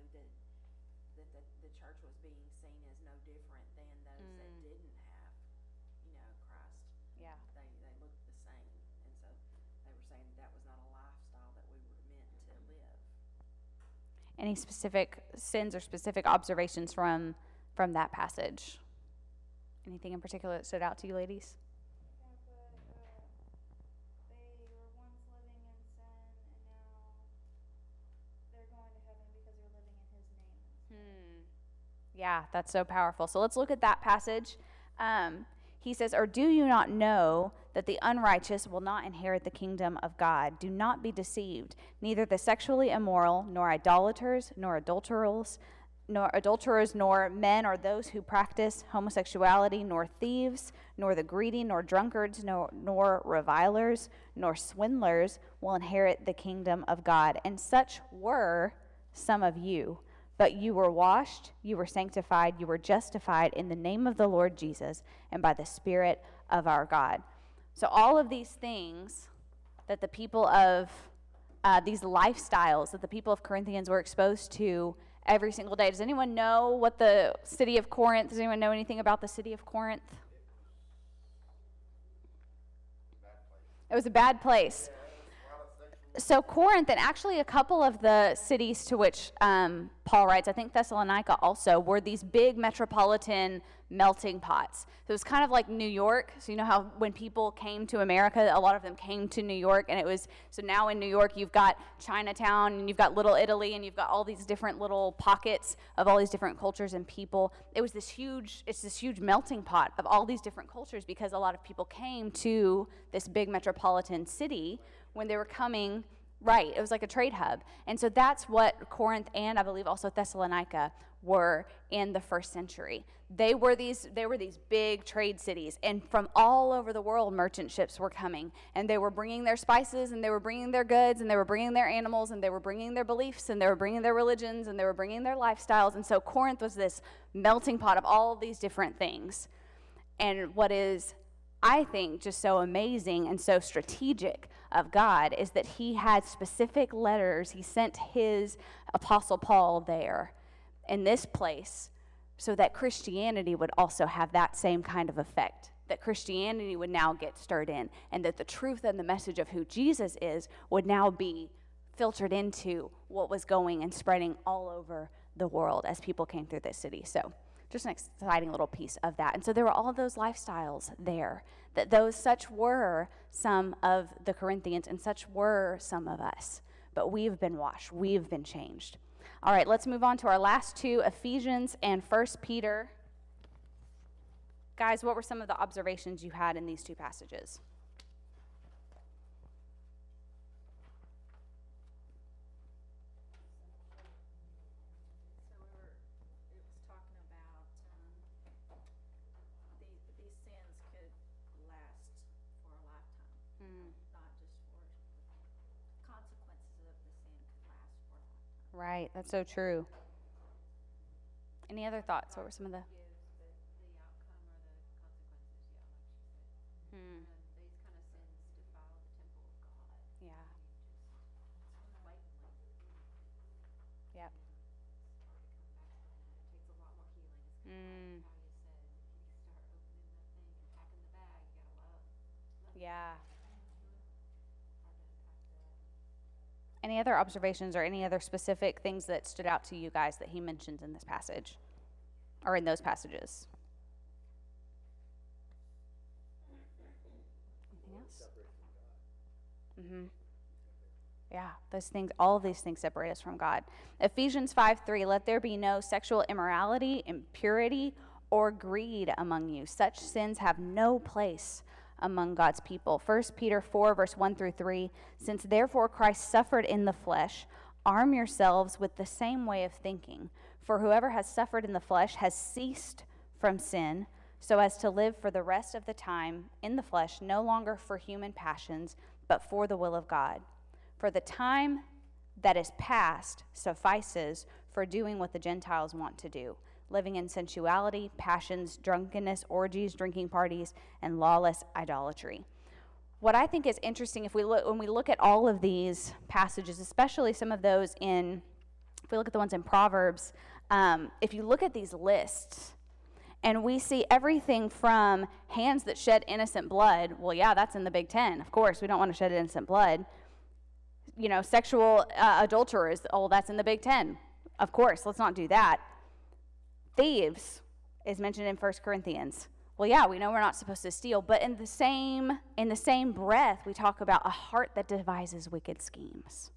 the church was being seen as no different than those that didn't have, Christ.
Yeah.
They looked the same. And so they were saying that was not a lifestyle that we were meant to live.
Any specific sins or specific observations from that passage? Anything in particular that stood out to you, ladies?
Yeah, but they were once living in sin, and now they're going to heaven because they're living in his name.
Yeah, that's so powerful. So let's look at that passage. He says, "Or do you not know that the unrighteous will not inherit the kingdom of God? Do not be deceived. Neither the sexually immoral, nor idolaters, nor adulterers, nor men, or those who practice homosexuality, nor thieves, nor the greedy, nor drunkards, nor revilers, nor swindlers will inherit the kingdom of God. And such were some of you. But you were washed, you were sanctified, you were justified in the name of the Lord Jesus and by the Spirit of our God." So all of these things that the people of, these lifestyles that the people of Corinthians were exposed to every single day. Does anyone know what the city of Corinth, does anyone know anything about the city of Corinth? It was a bad place. So Corinth, and actually a couple of the cities to which Paul writes, I think Thessalonica also, were these big metropolitan melting pots. So it was kind of like New York. So you know how when people came to America, a lot of them came to New York, and it was, so now in New York you've got Chinatown, and you've got Little Italy, and you've got all these different little pockets of all these different cultures and people. It was this huge melting pot of all these different cultures because a lot of people came to this big metropolitan city when they were coming, right, it was like a trade hub. And so that's what Corinth and I believe also Thessalonica were in the first century. They were these big trade cities, and from all over the world merchant ships were coming, and they were bringing their spices, and they were bringing their goods, and they were bringing their animals, and they were bringing their beliefs, and they were bringing their religions, and they were bringing their lifestyles. And so Corinth was this melting pot of all of these different things. And what is, I think, just so amazing and so strategic of God is that he had specific letters. He sent his Apostle Paul there in this place so that Christianity would also have that same kind of effect that Christianity would now get stirred in, and that the truth and the message of who Jesus is would now be filtered into what was going and spreading all over the world as people came through this city. So just an exciting little piece of that. And so there were all those lifestyles there, that those such were some of the Corinthians and such were some of us. But we've been washed. We've been changed. All right, let's move on to our last two, Ephesians and 1 Peter. Guys, what were some of the observations you had in these two passages?
It was talking about these sins could last for a lifetime, not just for consequences of the sin could last for a lifetime.
Right, that's so true. Any other thoughts? What were some of the...
The outcome or the consequences, yeah, like she said. These kind of sins defile the temple of God.
Yeah.
Just blatantly.
Yep.
It's hard to come back from that. It takes a lot more healing. It's kind of like how you said, if you start opening that thing and packing the bag, you gotta love.
Yeah.
Hard to unpack that.
Any other observations or any other specific things that stood out to you guys that he mentions in this passage or in those passages? Anything else? Yeah, those things, all of these things separate us from God. Ephesians 5:3, let there be no sexual immorality, impurity, or greed among you. Such sins have no place among God's people. 1 Peter 4, verse 1 through 3, since therefore Christ suffered in the flesh, arm yourselves with the same way of thinking. For whoever has suffered in the flesh has ceased from sin, so as to live for the rest of the time in the flesh, no longer for human passions, but for the will of God. For the time that is past suffices for doing what the Gentiles want to do, living in sensuality, passions, drunkenness, orgies, drinking parties, and lawless idolatry. What I think is interesting, when we look at all of these passages, especially some of those if we look at the ones in Proverbs, if you look at these lists, and we see everything from hands that shed innocent blood. Well, yeah, that's in the Big Ten. Of course, we don't want to shed innocent blood. Sexual adulterers. Oh, that's in the Big Ten. Of course, let's not do that. Thieves is mentioned in 1 Corinthians. Well, yeah, we know we're not supposed to steal, but in the same breath, we talk about a heart that devises wicked schemes.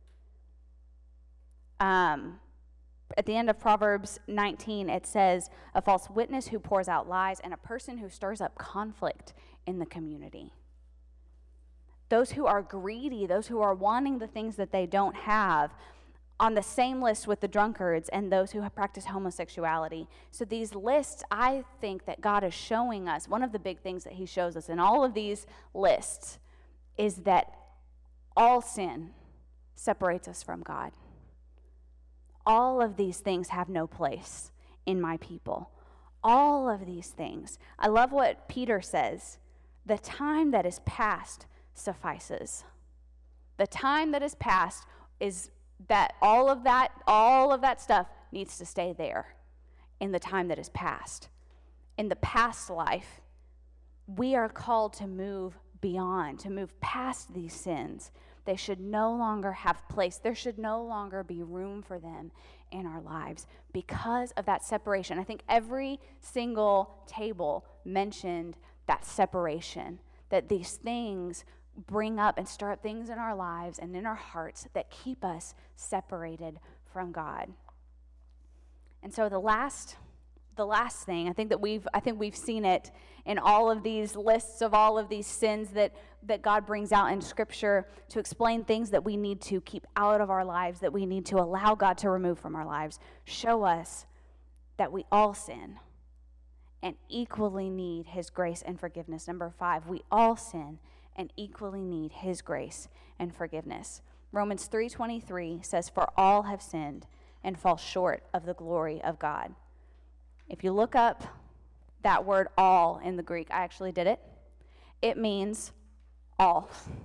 At the end of Proverbs 19, it says, a false witness who pours out lies and a person who stirs up conflict in the community. Those who are greedy, those who are wanting the things that they don't have, on the same list with the drunkards and those who have practiced homosexuality. So these lists, I think that God is showing us, one of the big things that he shows us in all of these lists is that all sin separates us from God. All of these things have no place in my people. All of these things. I love what Peter says. The time that is past suffices. The time that is past is that all of that stuff needs to stay there in the time that is past. In the past life, we are called to move beyond, to move past these sins. They should no longer have place. There should no longer be room for them in our lives because of that separation. I think every single table mentioned that separation, that these things bring up and stir up things in our lives and in our hearts that keep us separated from God. And so the last thing, I think we've seen it in all of these lists of all of these sins that God brings out in Scripture to explain things that we need to keep out of our lives, that we need to allow God to remove from our lives, show us that we all sin and equally need his grace and forgiveness. Number 5, we all sin and equally need his grace and forgiveness. Romans 3:23 says, for all have sinned and fall short of the glory of God. If you look up that word all in the Greek, I actually did it. It means all.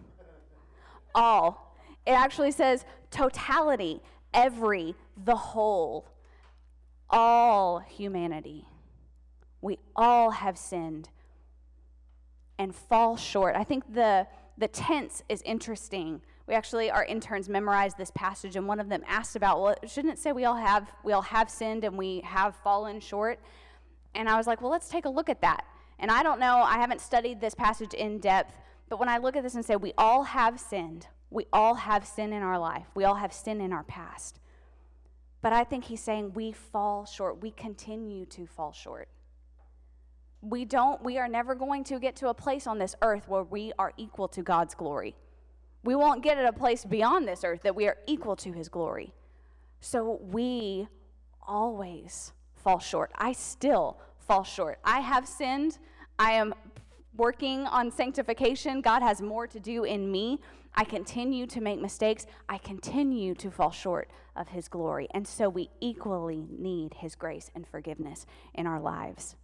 All. It actually says totality, every, the whole, all humanity. We all have sinned and fall short. I think the tense is interesting. Our interns memorized this passage, and one of them asked about, well, shouldn't it say we all have sinned and we have fallen short? And I was like, well, let's take a look at that. And I don't know, I haven't studied this passage in depth, but when I look at this and say we all have sinned, we all have sin in our life, we all have sin in our past. But I think he's saying we fall short, we continue to fall short. We are never going to get to a place on this earth where we are equal to God's glory. We won't get at a place beyond this earth that we are equal to his glory. So we always fall short. I still fall short. I have sinned. I am working on sanctification. God has more to do in me. I continue to make mistakes. I continue to fall short of his glory. And so we equally need his grace and forgiveness in our lives.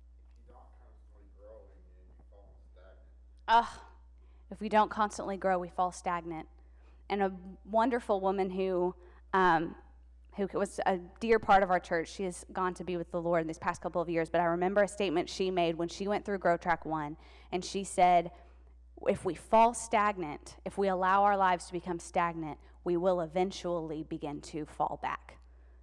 If we don't constantly grow, we fall stagnant. And a wonderful woman who was a dear part of our church, she has gone to be with the Lord in these past couple of years, but I remember a statement she made when she went through Grow Track 1, and she said, if we fall stagnant, if we allow our lives to become stagnant, we will eventually begin to fall back.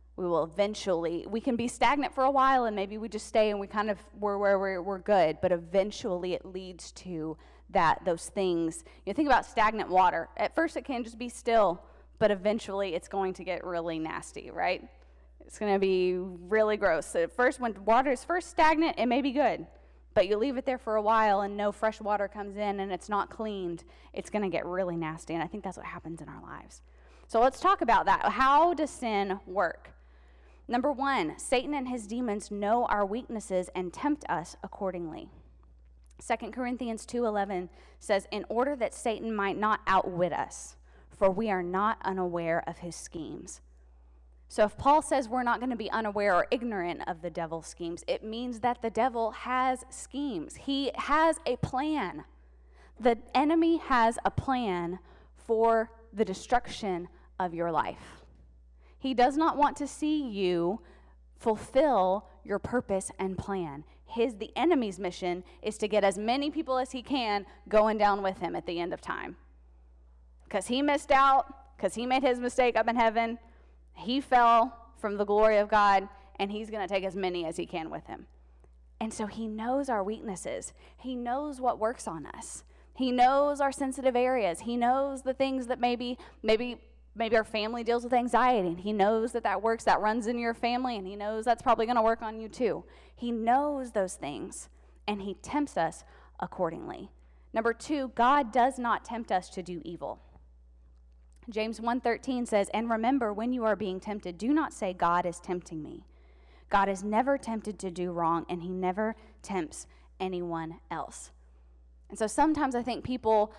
We can be stagnant for a while, and maybe we just stay and we're good, but eventually it leads to those things. Think about stagnant water. At first it can just be still, but eventually it's going to get really nasty, right? It's going to be really gross. So at first, when water is first stagnant, it may be good, but you leave it there for a while and no fresh water comes in and it's not cleaned, it's going to get really nasty, and I think that's what happens in our lives. So let's talk about that. How does sin work? Number 1, Satan and his demons know our weaknesses and tempt us accordingly. 2 Corinthians 2:11 says, in order that Satan might not outwit us, for we are not unaware of his schemes. So if Paul says we're not going to be unaware or ignorant of the devil's schemes, it means that the devil has schemes. He has a plan. The enemy has a plan for the destruction of your life. He does not want to see you fulfill your purpose and plan. The enemy's mission is to get as many people as he can going down with him at the end of time. Because he missed out, because he made his mistake up in heaven, he fell from the glory of God, and he's going to take as many as he can with him. And so he knows our weaknesses. He knows what works on us. He knows our sensitive areas. He knows the things that maybe our family deals with anxiety, and he knows that works, that runs in your family, and he knows that's probably going to work on you too. He knows those things, and he tempts us accordingly. Number 2, God does not tempt us to do evil. James 1:13 says, and remember, when you are being tempted, do not say, God is tempting me. God is never tempted to do wrong, and he never tempts anyone else. And so sometimes I think people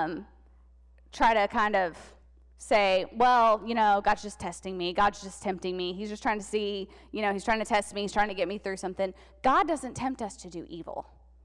try to kind of say, well, God's just testing me. God's just tempting me. He's just trying to see, he's trying to test me. He's trying to get me through something. God doesn't tempt us to do evil.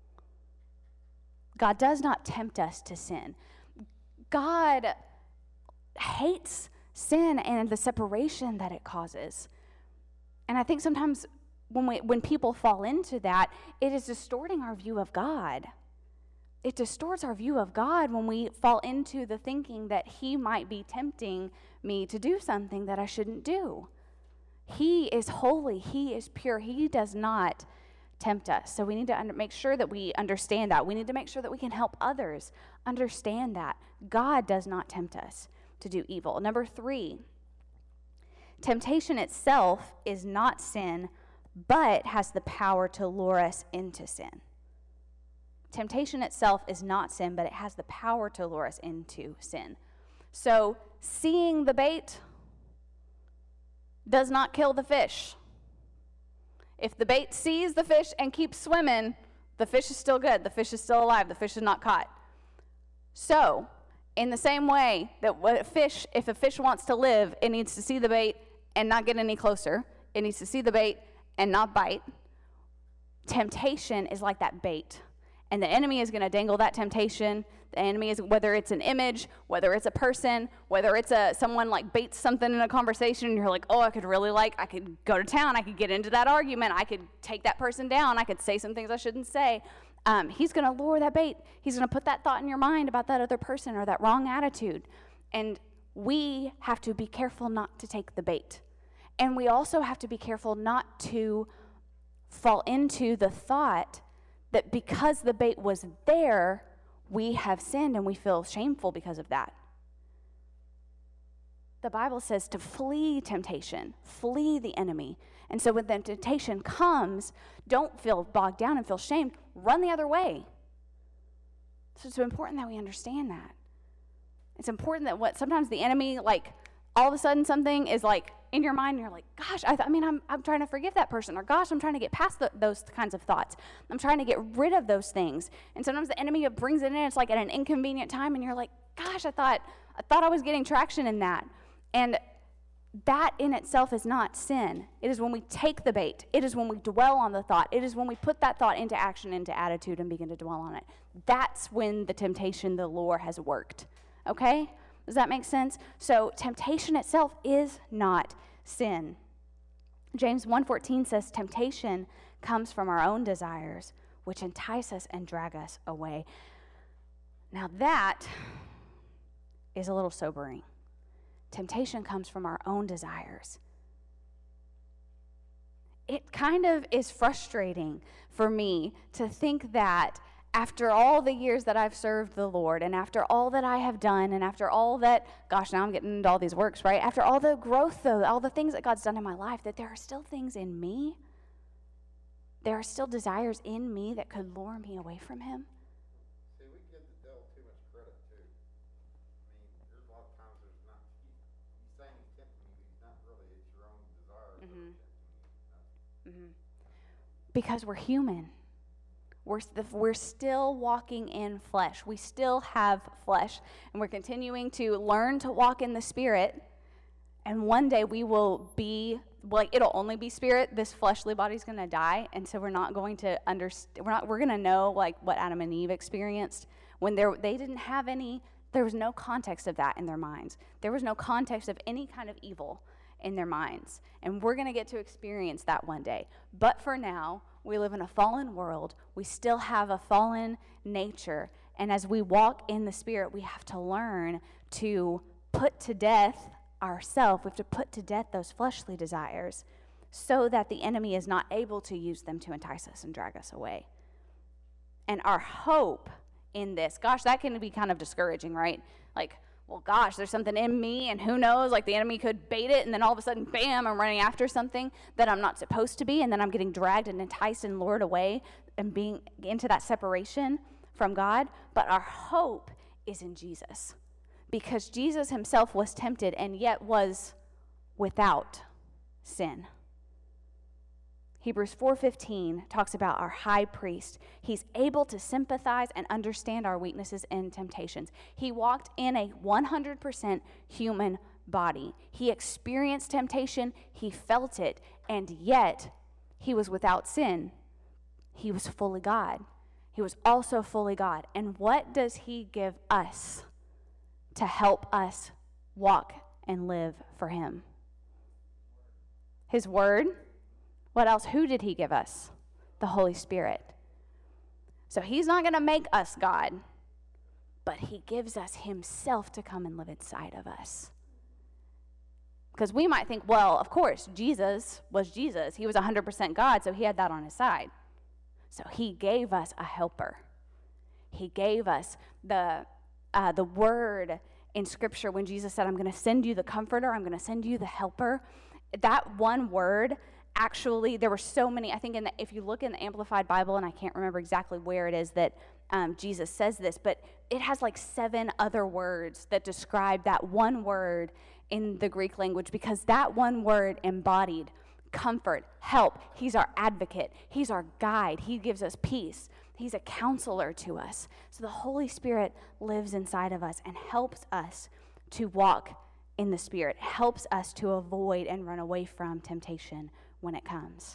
God does not tempt us to sin. God hates sin and the separation that it causes. And I think sometimes when people fall into that, it is distorting our view of God. It distorts our view of God when we fall into the thinking that he might be tempting me to do something that I shouldn't do. He is holy. He is pure. He does not tempt us. So we need to make sure that we understand that. We need to make sure that we can help others understand that. God does not tempt us to do evil. Number 3, temptation itself is not sin, but has the power to lure us into sin. Temptation itself is not sin, but it has the power to lure us into sin. So seeing the bait does not kill the fish. If the bait sees the fish and keeps swimming, the fish is still good. The fish is still alive. The fish is not caught. So in the same way that if a fish wants to live, it needs to see the bait and not get any closer. It needs to see the bait and not bite. Temptation is like that bait. And the enemy is going to dangle that temptation. The enemy is, whether it's an image, whether it's a person, whether it's someone like baits something in a conversation and you're like, oh, I could go to town. I could get into that argument. I could take that person down. I could say some things I shouldn't say. He's going to lure that bait. He's going to put that thought in your mind about that other person or that wrong attitude. And we have to be careful not to take the bait. And we also have to be careful not to fall into the thought that because the bait was there, we have sinned and we feel shameful because of that. The Bible says to flee temptation, flee the enemy. And so when the temptation comes, don't feel bogged down and feel shamed. Run the other way. So it's important that we understand that. It's important that sometimes the enemy, like, all of a sudden something is like in your mind and you're like, gosh, I'm trying to forgive that person, or gosh, I'm trying to get past those kinds of thoughts. I'm trying to get rid of those things. And sometimes the enemy brings it in, it's like at an inconvenient time, and you're like, gosh, I thought I was getting traction in that. And that in itself is not sin. It is when we take the bait. It is when we dwell on the thought. It is when we put that thought into action, into attitude, and begin to dwell on it. That's when the temptation, the lure has worked. Okay? Does that make sense? So temptation itself is not sin. James 1:14 says, temptation comes from our own desires, which entice us and drag us away. Now that is a little sobering. Temptation comes from our own desires. It kind of is frustrating for me to think that after all the years that I've served the Lord, and after all that I have done, and after all that, gosh, now I'm getting into all these works, right? After all the growth, though, all the things that God's done in my life, that there are still things in me, there are still desires in me that could lure me away from Him.
See, we give the devil too much credit, too. I mean, there's a lot of times he's saying he's tempting you, but he's not really. It's your own desires that are tempting you.
Because we're human. We're still walking in flesh. We still have flesh. And we're continuing to learn to walk in the Spirit. And one day we will be, like, it'll only be spirit. This fleshly body's going to die. And so we're not going to understand, we're going to know, like, what Adam and Eve experienced when they didn't have any, there was no context of that in their minds. There was no context of any kind of evil in their minds. And we're going to get to experience that one day. But for now, we live in a fallen world. We still have a fallen nature. And as we walk in the Spirit, we have to learn to put to death ourselves. We have to put to death those fleshly desires so that the enemy is not able to use them to entice us and drag us away. And our hope in this, gosh, that can be kind of discouraging, right? Like, well, gosh, there's something in me, and who knows, like the enemy could bait it, and then all of a sudden, bam, I'm running after something that I'm not supposed to be, and then I'm getting dragged and enticed and lured away and being into that separation from God. But our hope is in Jesus, because Jesus himself was tempted and yet was without sin. Hebrews 4:15 talks about our high priest. He's able to sympathize and understand our weaknesses and temptations. He walked in a 100% human body. He experienced temptation, he felt it, and yet he was without sin. He was fully God. He was also fully God. And what does he give us to help us walk and live for him? His word. What else? Who did he give us? The Holy Spirit. So he's not going to make us God, but he gives us himself to come and live inside of us. Because we might think, well, of course, Jesus was Jesus. He was 100% God, so he had that on his side. So he gave us a helper. He gave us the word in Scripture when Jesus said, I'm going to send you the comforter, I'm going to send you the helper. That one word, actually, there were so many, I think if you look in the Amplified Bible, and I can't remember exactly where it is that Jesus says this, but it has like 7 other words that describe that one word in the Greek language, because that one word embodied comfort, help. He's our advocate. He's our guide. He gives us peace. He's a counselor to us. So the Holy Spirit lives inside of us and helps us to walk in the Spirit, helps us to avoid and run away from temptation when it comes.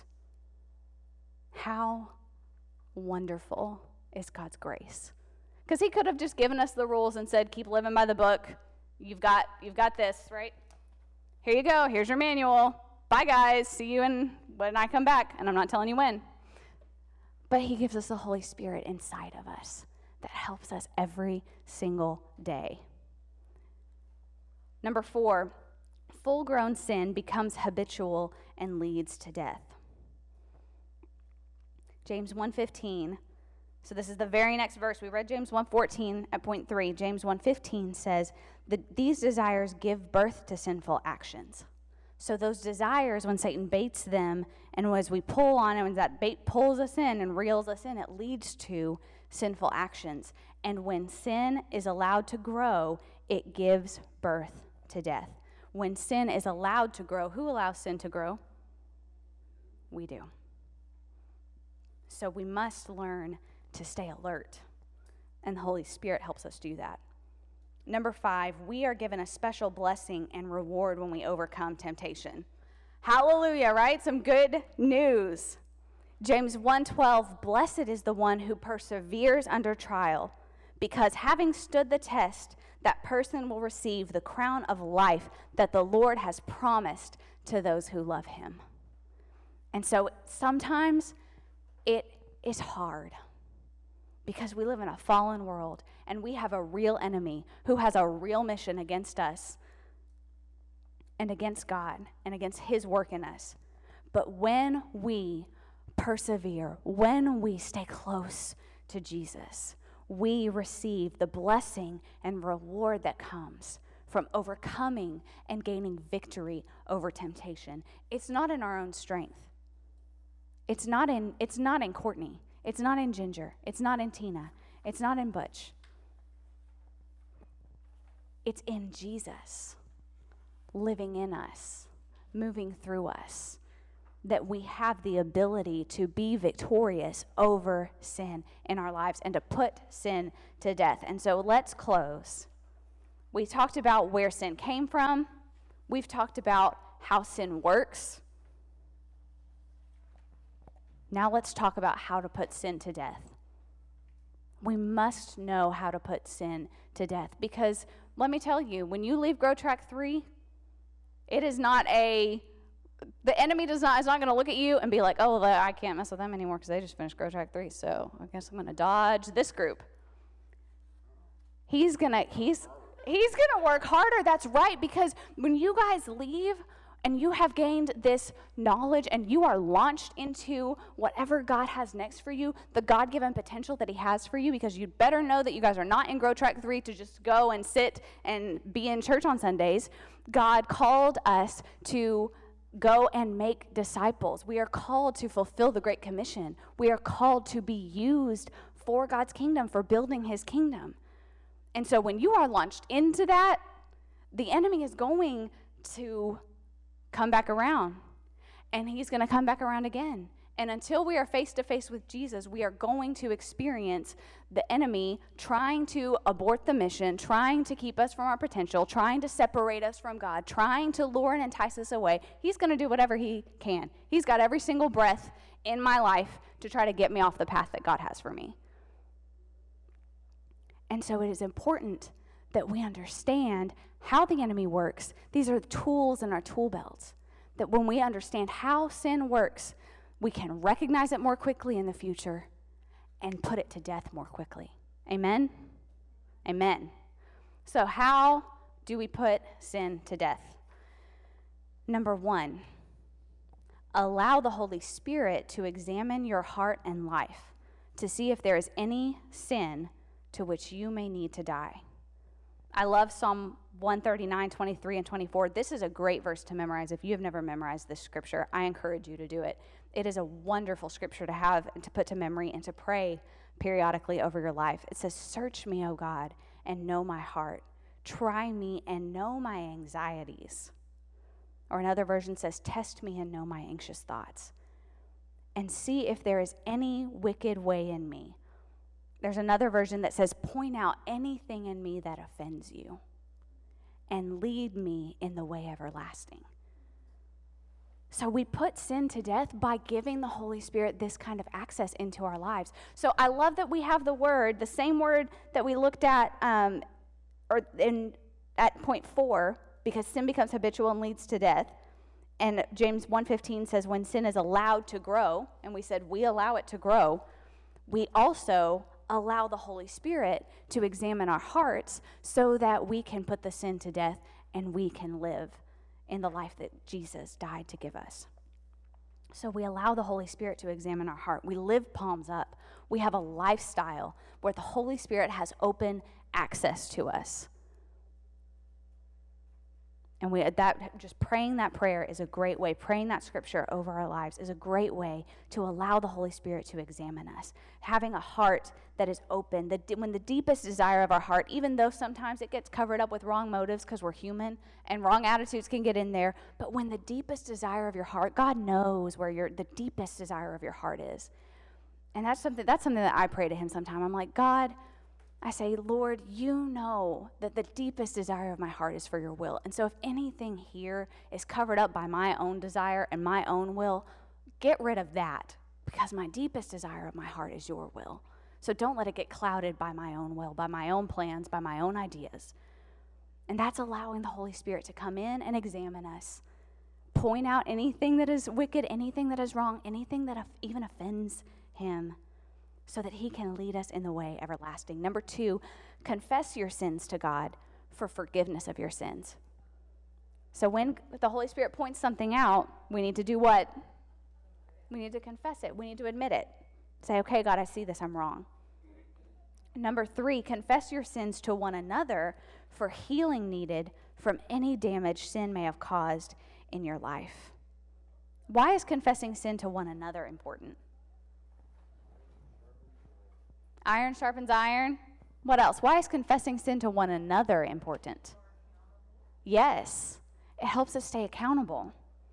How wonderful is God's grace? Because he could have just given us the rules and said, keep living by the book. You've got this, right? Here you go. Here's your manual. Bye, guys. See you when I come back. And I'm not telling you when. But he gives us the Holy Spirit inside of us that helps us every single day. Number 4, full-grown sin becomes habitual and leads to death. James 1:15. So this is the very next verse. We read James 1:14 at point 3. James 1:15 says that these desires give birth to sinful actions. So those desires, when Satan baits them, and as we pull on it, when that bait pulls us in and reels us in, it leads to sinful actions. And when sin is allowed to grow, it gives birth to death. When sin is allowed to grow, who allows sin to grow? We do. So we must learn to stay alert, and the Holy Spirit helps us do that. Number 5, we are given a special blessing and reward when we overcome temptation. Hallelujah, right? Some good news. James 1:12, blessed is the one who perseveres under trial, because having stood the test, that person will receive the crown of life that the Lord has promised to those who love him. And so sometimes it is hard because we live in a fallen world and we have a real enemy who has a real mission against us and against God and against his work in us. But when we persevere, when we stay close to Jesus, we receive the blessing and reward that comes from overcoming and gaining victory over temptation. It's not in our own strength. It's not in Courtney. It's not in Ginger. It's not in Tina. It's not in Butch. It's in Jesus living in us, moving through us, that we have the ability to be victorious over sin in our lives and to put sin to death. And so let's close. We talked about where sin came from. We've talked about how sin works. Now let's talk about how to put sin to death. We must know how to put sin to death, because let me tell you, when you leave Grow Track 3, it is not the enemy is not going to look at you and be like, oh, I can't mess with them anymore because they just finished Grow Track 3, so I guess I'm going to dodge this group. He's going to work harder. That's right, because when you guys leave and you have gained this knowledge and you are launched into whatever God has next for you, the God-given potential that he has for you, because you'd better know that you guys are not in Grow Track 3 to just go and sit and be in church on Sundays. God called us to go and make disciples. We are called to fulfill the Great Commission. We are called to be used for God's kingdom, for building his kingdom. And so when you are launched into that, the enemy is going to come back around, and he's going to come back around again. And until we are face to face with Jesus, we are going to experience the enemy trying to abort the mission, trying to keep us from our potential, trying to separate us from God, trying to lure and entice us away. He's going to do whatever he can. He's got every single breath in my life to try to get me off the path that God has for me. And so it is important that we understand how the enemy works. These are the tools in our tool belts, that when we understand how sin works, we can recognize it more quickly in the future and put it to death more quickly. Amen? Amen. So how do we put sin to death? Number 1, allow the Holy Spirit to examine your heart and life to see if there is any sin to which you may need to die. I love Psalm 139, 23, and 24. This is a great verse to memorize. If you have never memorized this scripture, I encourage you to do it. It is a wonderful scripture to have and to put to memory and to pray periodically over your life. It says, search me, O God, and know my heart. Try me and know my anxieties. Or another version says, test me and know my anxious thoughts. And see if there is any wicked way in me. There's another version that says, point out anything in me that offends you, and lead me in the way everlasting. So we put sin to death by giving the Holy Spirit this kind of access into our lives. So I love that we have the word, the same word that we looked at at point 4, because sin becomes habitual and leads to death. And James 1:15 says when sin is allowed to grow, and we said we allow it to grow, we also allow the Holy Spirit to examine our hearts so that we can put the sin to death and we can live in the life that Jesus died to give us. So we allow the Holy Spirit to examine our heart. We live palms up. We have a lifestyle where the Holy Spirit has open access to us. And just praying that prayer is a great way. Praying that scripture over our lives is a great way to allow the Holy Spirit to examine us. Having a heart that is open. When the deepest desire of our heart, even though sometimes it gets covered up with wrong motives because we're human and wrong attitudes can get in there, but when the deepest desire of your heart, God knows where the deepest desire of your heart is. And that's something that I pray to him sometime. I'm like, God, I say, Lord, you know that the deepest desire of my heart is for your will. And so if anything here is covered up by my own desire and my own will, get rid of that, because my deepest desire of my heart is your will. So don't let it get clouded by my own will, by my own plans, by my own ideas. And that's allowing the Holy Spirit to come in and examine us, point out anything that is wicked, anything that is wrong, anything that even offends him, so that he can lead us in the way everlasting. Number 2, confess your sins to God for forgiveness of your sins. So when the Holy Spirit points something out, we need to do what? We need to confess it. We need to admit it. Say, okay, God, I see this, I'm wrong. Number 3, confess your sins to one another for healing needed from any damage sin may have caused in your life. Why is confessing sin to one another important? Iron sharpens iron. What else? Why is confessing sin to one another important? Yes, it helps us stay accountable.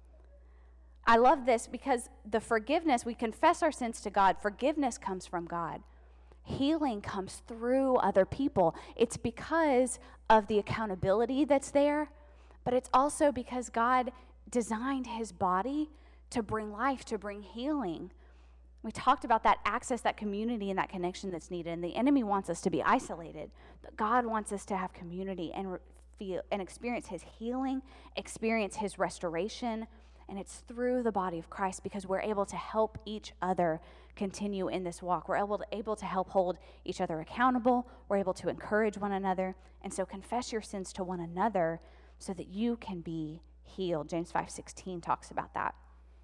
I love this because the forgiveness, we confess our sins to God. Forgiveness comes from God. Healing comes through other people. It's because of the accountability that's there, but it's also because God designed his body to bring life, to bring healing. We talked about that access, that community, and that connection that's needed. And the enemy wants us to be isolated, but God wants us to have community and feel and experience his healing, experience his restoration. And it's through the body of Christ, because we're able to help each other continue in this walk. We're able to help hold each other accountable. We're able to encourage one another. And so confess your sins to one another so that you can be healed. James 5:16 talks about that.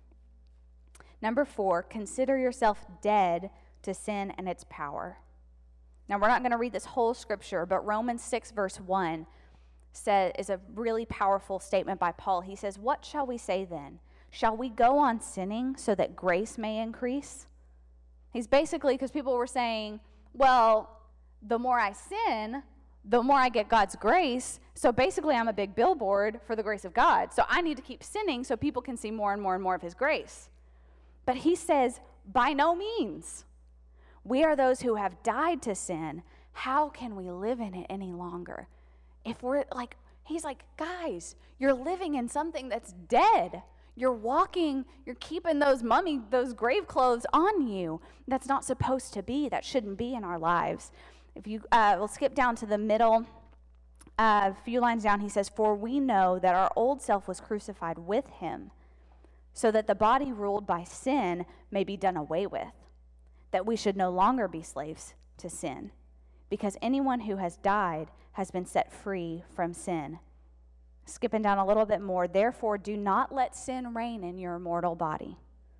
Number 4, consider yourself dead to sin and its power. Now, we're not going to read this whole scripture, but Romans 6 verse 1 is a really powerful statement by Paul. He says, "What shall we say then? Shall we go on sinning so that grace may increase?" He's basically, because people were saying, well, the more I sin, the more I get God's grace. So basically, I'm a big billboard for the grace of God. So I need to keep sinning so people can see more and more and more of his grace. But he says, by no means. We are those who have died to sin. How can we live in it any longer? If we're like, he's like, guys, you're living in something that's dead. You're walking, you're keeping those grave clothes on you. That's not supposed to be. That shouldn't be in our lives. If you, we'll skip down to the middle, a few lines down, he says, "For we know that our old self was crucified with him, so that the body ruled by sin may be done away with, that we should no longer be slaves to sin, because anyone who has died has been set free from sin." Skipping down a little bit more, "Therefore do not let sin reign in your mortal body,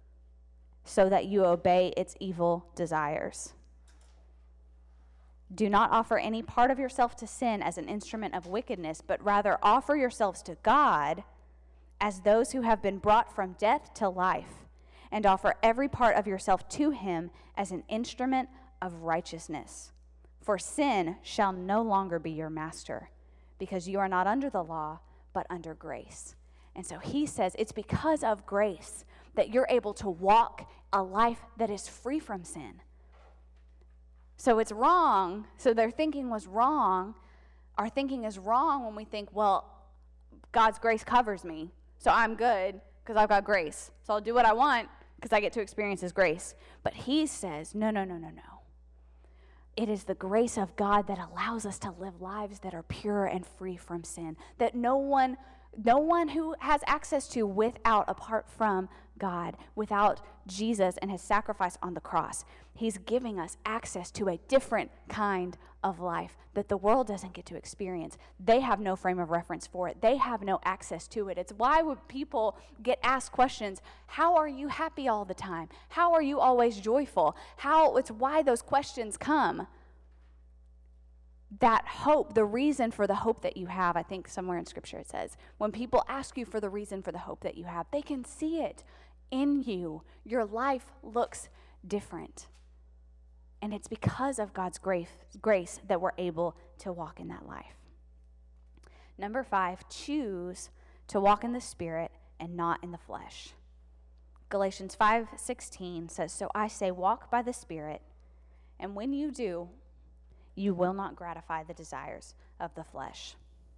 so that you obey its evil desires. Do not offer any part of yourself to sin as an instrument of wickedness, but rather offer yourselves to God as those who have been brought from death to life, and offer every part of yourself to him as an instrument of righteousness. For sin shall no longer be your master, because you are not under the law, but under grace." And so he says it's because of grace that you're able to walk a life that is free from sin. So it's wrong. So their thinking was wrong. Our thinking is wrong when we think, well, God's grace covers me, so I'm good because I've got grace. So I'll do what I want because I get to experience his grace. But he says, no. It is the grace of God that allows us to live lives that are pure and free from sin, that no one No one who has access to without, apart from God, without Jesus and his sacrifice on the cross. He's giving us access to a different kind of life that the world doesn't get to experience. They have no frame of reference for it. They have no access to it. It's why when people get asked questions, how are you happy all the time? How are you always joyful? It's why those questions come. That hope, the reason for the hope that you have, I think somewhere in Scripture it says, when people ask you for the reason for the hope that you have, they can see it in you. Your life looks different. And it's because of God's grace that we're able to walk in that life. Number 5, choose to walk in the Spirit and not in the flesh. Galatians 5:16 says, "So I say, walk by the Spirit, and when you do, you will not gratify the desires of the flesh."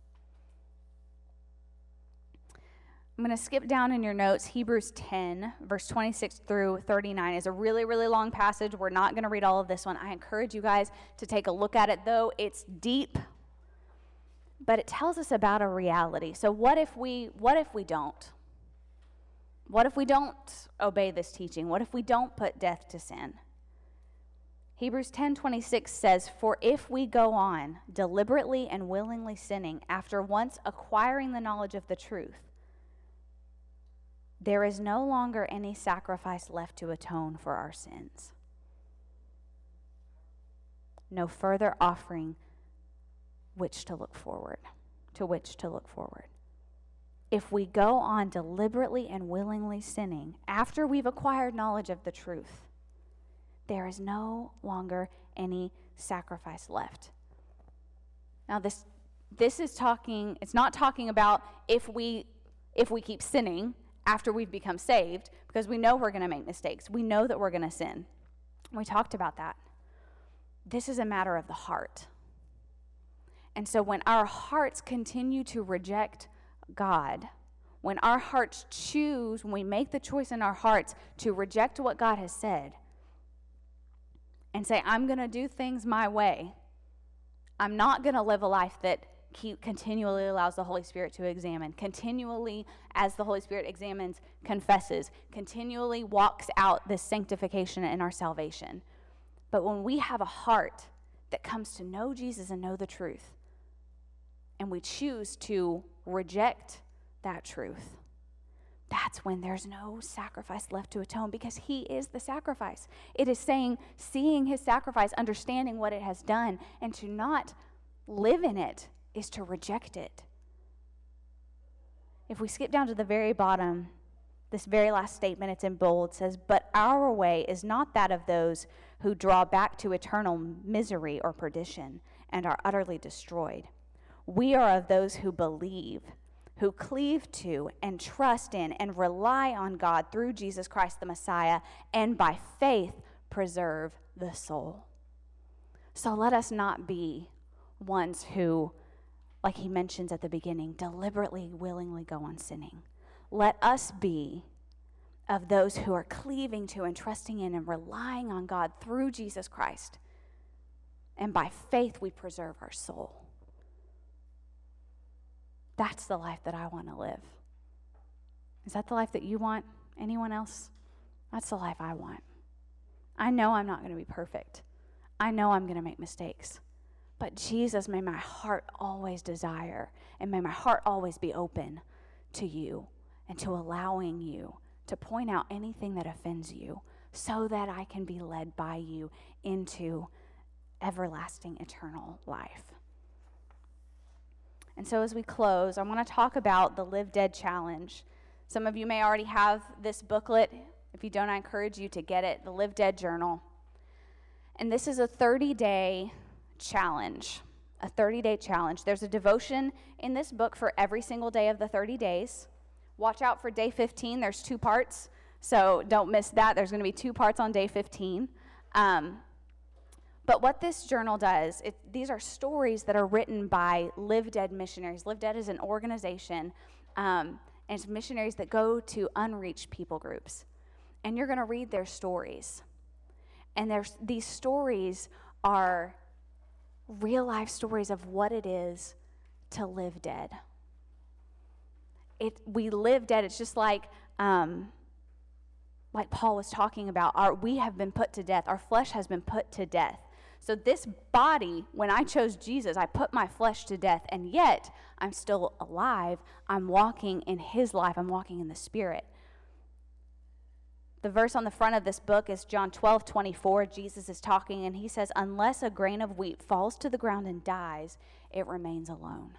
I'm going to skip down in your notes. Hebrews 10, verse 26 through 39 is a really, really long passage. We're not going to read all of this one. I encourage you guys to take a look at it, though. It's deep, but it tells us about a reality. So what if we don't? What if we don't obey this teaching? What if we don't put death to sin? Hebrews 10:26 says, "For if we go on deliberately and willingly sinning after once acquiring the knowledge of the truth, there is no longer any sacrifice left to atone for our sins. No further offering to which to look forward. If we go on deliberately and willingly sinning after we've acquired knowledge of the truth, there is no longer any sacrifice left." Now this is talking, it's not talking about if we keep sinning after we've become saved, because we know we're going to make mistakes. We know that we're going to sin. We talked about that. This is a matter of the heart. And so when our hearts continue to reject God, when our hearts choose, when we make the choice in our hearts to reject what God has said and say, I'm going to do things my way, I'm not going to live a life that continually allows the Holy Spirit to examine, continually, as the Holy Spirit examines, confesses, continually walks out this sanctification in our salvation. But when we have a heart that comes to know Jesus and know the truth, and we choose to reject that truth, that's when there's no sacrifice left to atone, because he is the sacrifice. It is saying, seeing his sacrifice, understanding what it has done, and to not live in it is to reject it. If we skip down to the very bottom, this very last statement, it's in bold, says, "But our way is not that of those who draw back to eternal misery or perdition and are utterly destroyed. We are of those who believe, who cleave to and trust in and rely on God through Jesus Christ the Messiah, and by faith preserve the soul." So let us not be ones who, like he mentions at the beginning, deliberately, willingly go on sinning. Let us be of those who are cleaving to and trusting in and relying on God through Jesus Christ. And by faith, we preserve our soul. That's the life that I want to live. Is that the life that you want? Anyone else? That's the life I want. I know I'm not going to be perfect. I know I'm going to make mistakes. But Jesus, may my heart always desire, and may my heart always be open to you and to allowing you to point out anything that offends you, so that I can be led by you into everlasting, eternal life. And so as we close, I want to talk about the Live Dead Challenge. Some of you may already have this booklet. If you don't, I encourage you to get it, the Live Dead Journal. And this is a 30-day challenge, a 30-day challenge. There's a devotion in this book for every single day of the 30 days. Watch out for day 15. There's 2 parts, so don't miss that. There's going to be 2 parts on day 15. But what this journal does, these are stories that are written by Live Dead missionaries. Live Dead is an organization, and it's missionaries that go to unreached people groups. And you're going to read their stories. And these stories are real life stories of what it is to live dead. we live dead. It's just like Paul was talking about, we have been put to death. Our flesh has been put to death. So this body, when I chose Jesus, I put my flesh to death, and yet I'm still alive. I'm walking in his life. I'm walking in the Spirit. The verse on the front of this book is John 12:24. Jesus is talking, and he says, unless a grain of wheat falls to the ground and dies, it remains alone.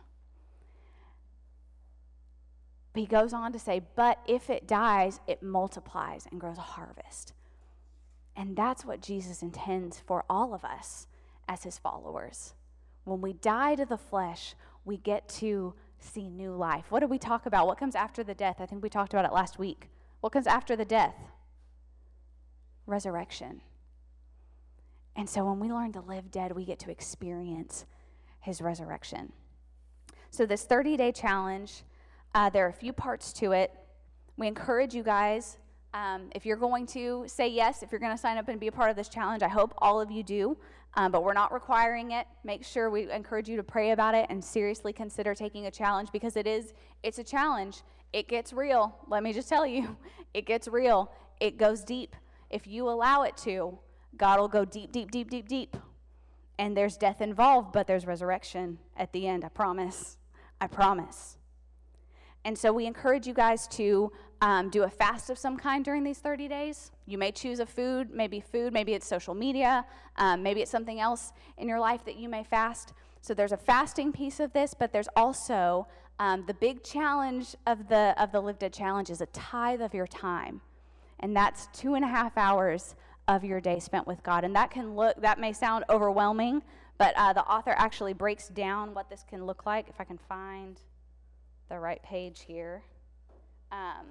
But he goes on to say, but if it dies, it multiplies and grows a harvest. And that's what Jesus intends for all of us as his followers. When we die to the flesh, we get to see new life. What did we talk about? What comes after the death? I think we talked about it last week. What comes after the death? Resurrection. And so when we learn to live dead, we get to experience his resurrection. So this 30-day challenge, there are a few parts to it. We encourage you guys, if you're going to say yes, if you're going to sign up and be a part of this challenge, I hope all of you do, but we're not requiring it. Make sure we encourage you to pray about it and seriously consider taking a challenge, because it's a challenge. It gets real. Let me just tell you, it gets real. It goes deep. If you allow it to, God will go deep, deep, deep, deep, deep. And there's death involved, but there's resurrection at the end, I promise. I promise. And so we encourage you guys to do a fast of some kind during these 30 days. You may choose food, maybe it's social media, maybe it's something else in your life that you may fast. So there's a fasting piece of this, but there's also the big challenge of the Live Dead Challenge is a tithe of your time. And that's 2.5 hours of your day spent with God. And that may sound overwhelming, but the author actually breaks down what this can look like. If I can find the right page here. On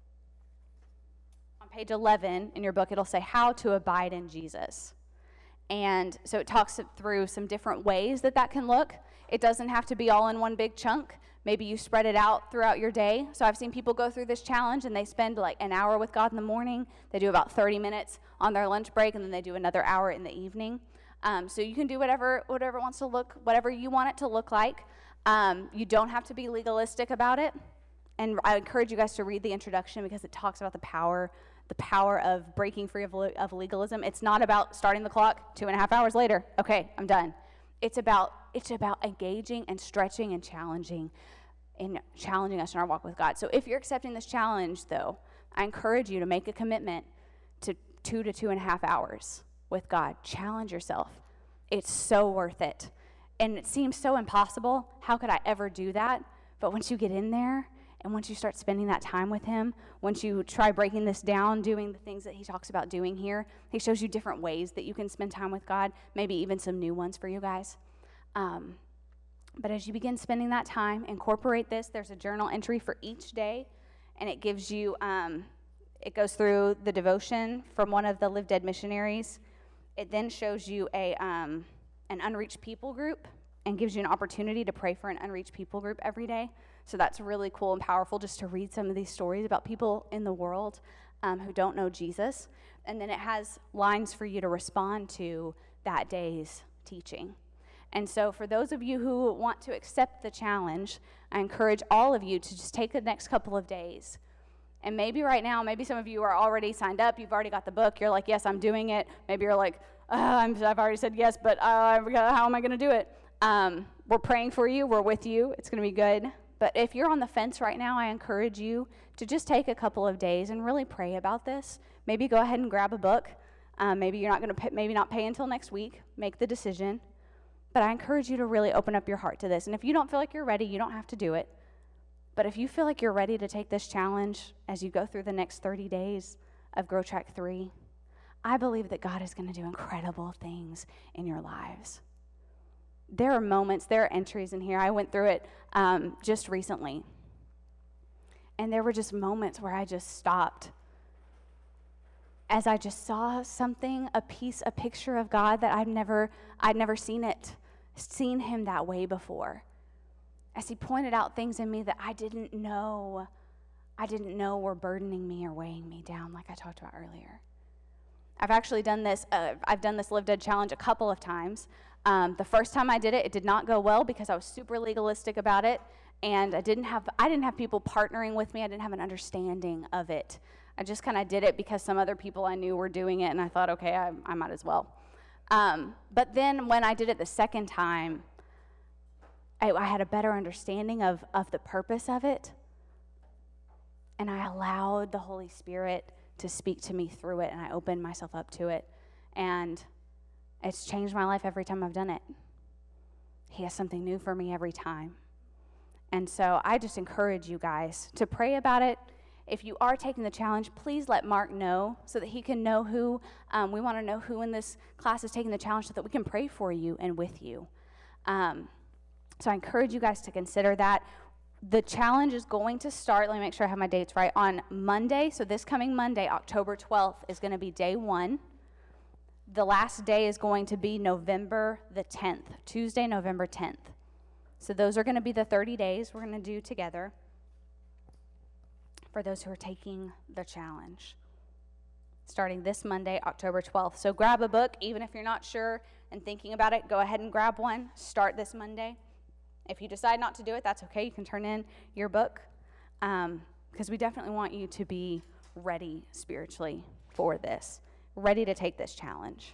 page 11 in your book, it'll say how to abide in Jesus. And so it talks through some different ways that can look. It doesn't have to be all in one big chunk. Maybe you spread it out throughout your day. So I've seen people go through this challenge and they spend like an hour with God in the morning. They do about 30 minutes on their lunch break, and then they do another hour in the evening. So you can do whatever you want it to look like. You don't have to be legalistic about it. And I encourage you guys to read the introduction, because it talks about the power of breaking free of legalism. It's not about starting the clock 2.5 hours later. Okay, I'm done. It's about engaging and stretching and challenging us in our walk with God. So if you're accepting this challenge, though, I encourage you to make a commitment to 2 to 2.5 hours with God. Challenge yourself. It's so worth it. And it seems so impossible. How could I ever do that? But once you get in there, and once you start spending that time with him, once you try breaking this down, doing the things that he talks about doing here, he shows you different ways that you can spend time with God, maybe even some new ones for you guys. But as you begin spending that time, incorporate this. There's a journal entry for each day, and it gives you, it goes through the devotion from one of the Live Dead missionaries. It then shows you an unreached people group and gives you an opportunity to pray for an unreached people group every day. So that's really cool and powerful, just to read some of these stories about people in the world who don't know Jesus. And then it has lines for you to respond to that day's teaching. And so for those of you who want to accept the challenge, I encourage all of you to just take the next couple of days. And maybe right now, maybe some of you are already signed up, you've already got the book, you're like, yes, I'm doing it. Maybe you're like, I've already said yes, but how am I going to do it? We're praying for you, we're with you, it's going to be good. But if you're on the fence right now, I encourage you to just take a couple of days and really pray about this. Maybe go ahead and grab a book. Maybe you're not going to maybe not pay until next week. Make the decision. But I encourage you to really open up your heart to this. And if you don't feel like you're ready, you don't have to do it. But if you feel like you're ready to take this challenge as you go through the next 30 days of Grow Track 3, I believe that God is going to do incredible things in your lives. There are moments, there are entries in here. I went through it just recently. And there were just moments where I just stopped. As I just saw something, a picture of God that I'd never seen him that way before. As he pointed out things in me that I didn't know were burdening me or weighing me down, like I talked about earlier. I've actually done this, I've done this Live Dead Challenge a couple of times. The first time I did it, it did not go well because I was super legalistic about it, and I didn't have people partnering with me. I didn't have an understanding of it. I just kind of did it because some other people I knew were doing it, and I thought, okay, I might as well. But then when I did it the second time, I had a better understanding of the purpose of it, and I allowed the Holy Spirit to speak to me through it, and I opened myself up to it, and it's changed my life every time I've done it. He has something new for me every time. And so I just encourage you guys to pray about it. If you are taking the challenge, please let Mark know so that he can know who. We want to know who in this class is taking the challenge so that we can pray for you and with you. So I encourage you guys to consider that. The challenge is going to start, let me make sure I have my dates right, on Monday. So this coming Monday, October 12th, is going to be day 1. The last day is going to be November the 10th, Tuesday, November 10th. So those are going to be the 30 days we're going to do together for those who are taking the challenge, starting this Monday, October 12th. So grab a book, even if you're not sure and thinking about it, go ahead and grab one. Start this Monday. If you decide not to do it, that's okay. You can turn in your book, because we definitely want you to be ready spiritually for this, ready to take this challenge.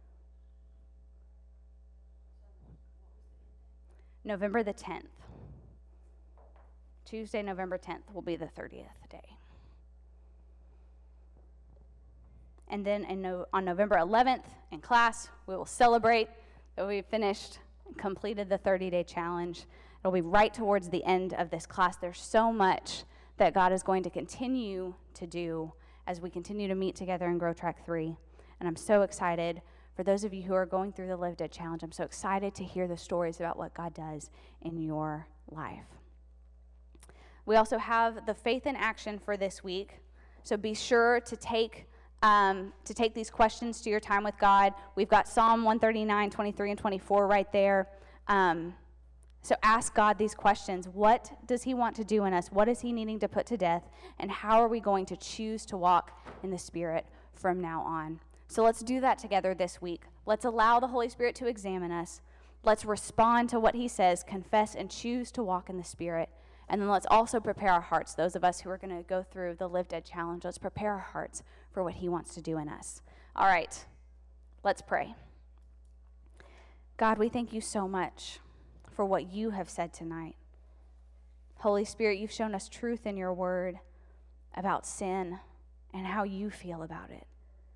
November the 10th. Tuesday, November 10th will be the 30th day. And then on November 11th in class, we will celebrate that we've finished and completed the 30-day challenge. It'll be right towards the end of this class. There's so much that God is going to continue to do as we continue to meet together in Grow Track 3. And I'm so excited. For those of you who are going through the Live Dead Challenge, I'm so excited to hear the stories about what God does in your life. We also have the Faith in Action for this week. So be sure to take these questions to your time with God. We've got Psalm 139, 23, and 24 right there. So ask God these questions. What does he want to do in us? What is he needing to put to death? And how are we going to choose to walk in the Spirit from now on? So let's do that together this week. Let's allow the Holy Spirit to examine us. Let's respond to what he says, confess, and choose to walk in the Spirit. And then let's also prepare our hearts. Those of us who are going to go through the Live Dead Challenge, let's prepare our hearts for what he wants to do in us. All right, let's pray. God, we thank you so much for what you have said tonight. Holy Spirit, you've shown us truth in your word about sin and how you feel about it.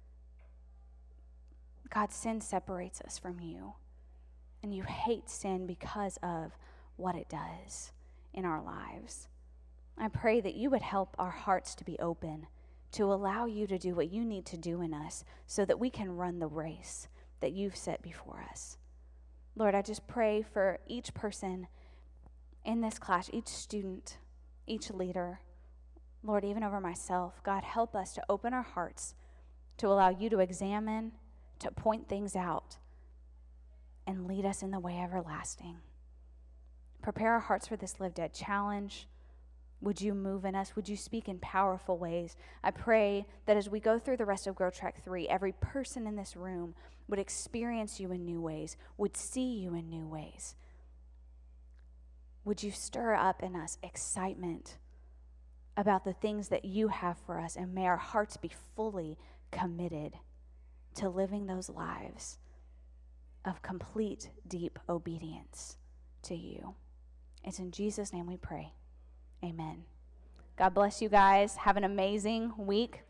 God, sin separates us from you, and you hate sin because of what it does in our lives. I pray that you would help our hearts to be open, to allow you to do what you need to do in us so that we can run the race that you've set before us. Lord, I just pray for each person in this class, each student, each leader. Lord, even over myself, God, help us to open our hearts to allow you to examine, to point things out, and lead us in the way everlasting. Prepare our hearts for this Live Dead Challenge. Would you move in us? Would you speak in powerful ways? I pray that as we go through the rest of Grow Track 3, every person in this room would experience you in new ways, would see you in new ways. Would you stir up in us excitement about the things that you have for us, and may our hearts be fully committed to living those lives of complete, deep obedience to you. It's in Jesus' name we pray. Amen. God bless you guys. Have an amazing week.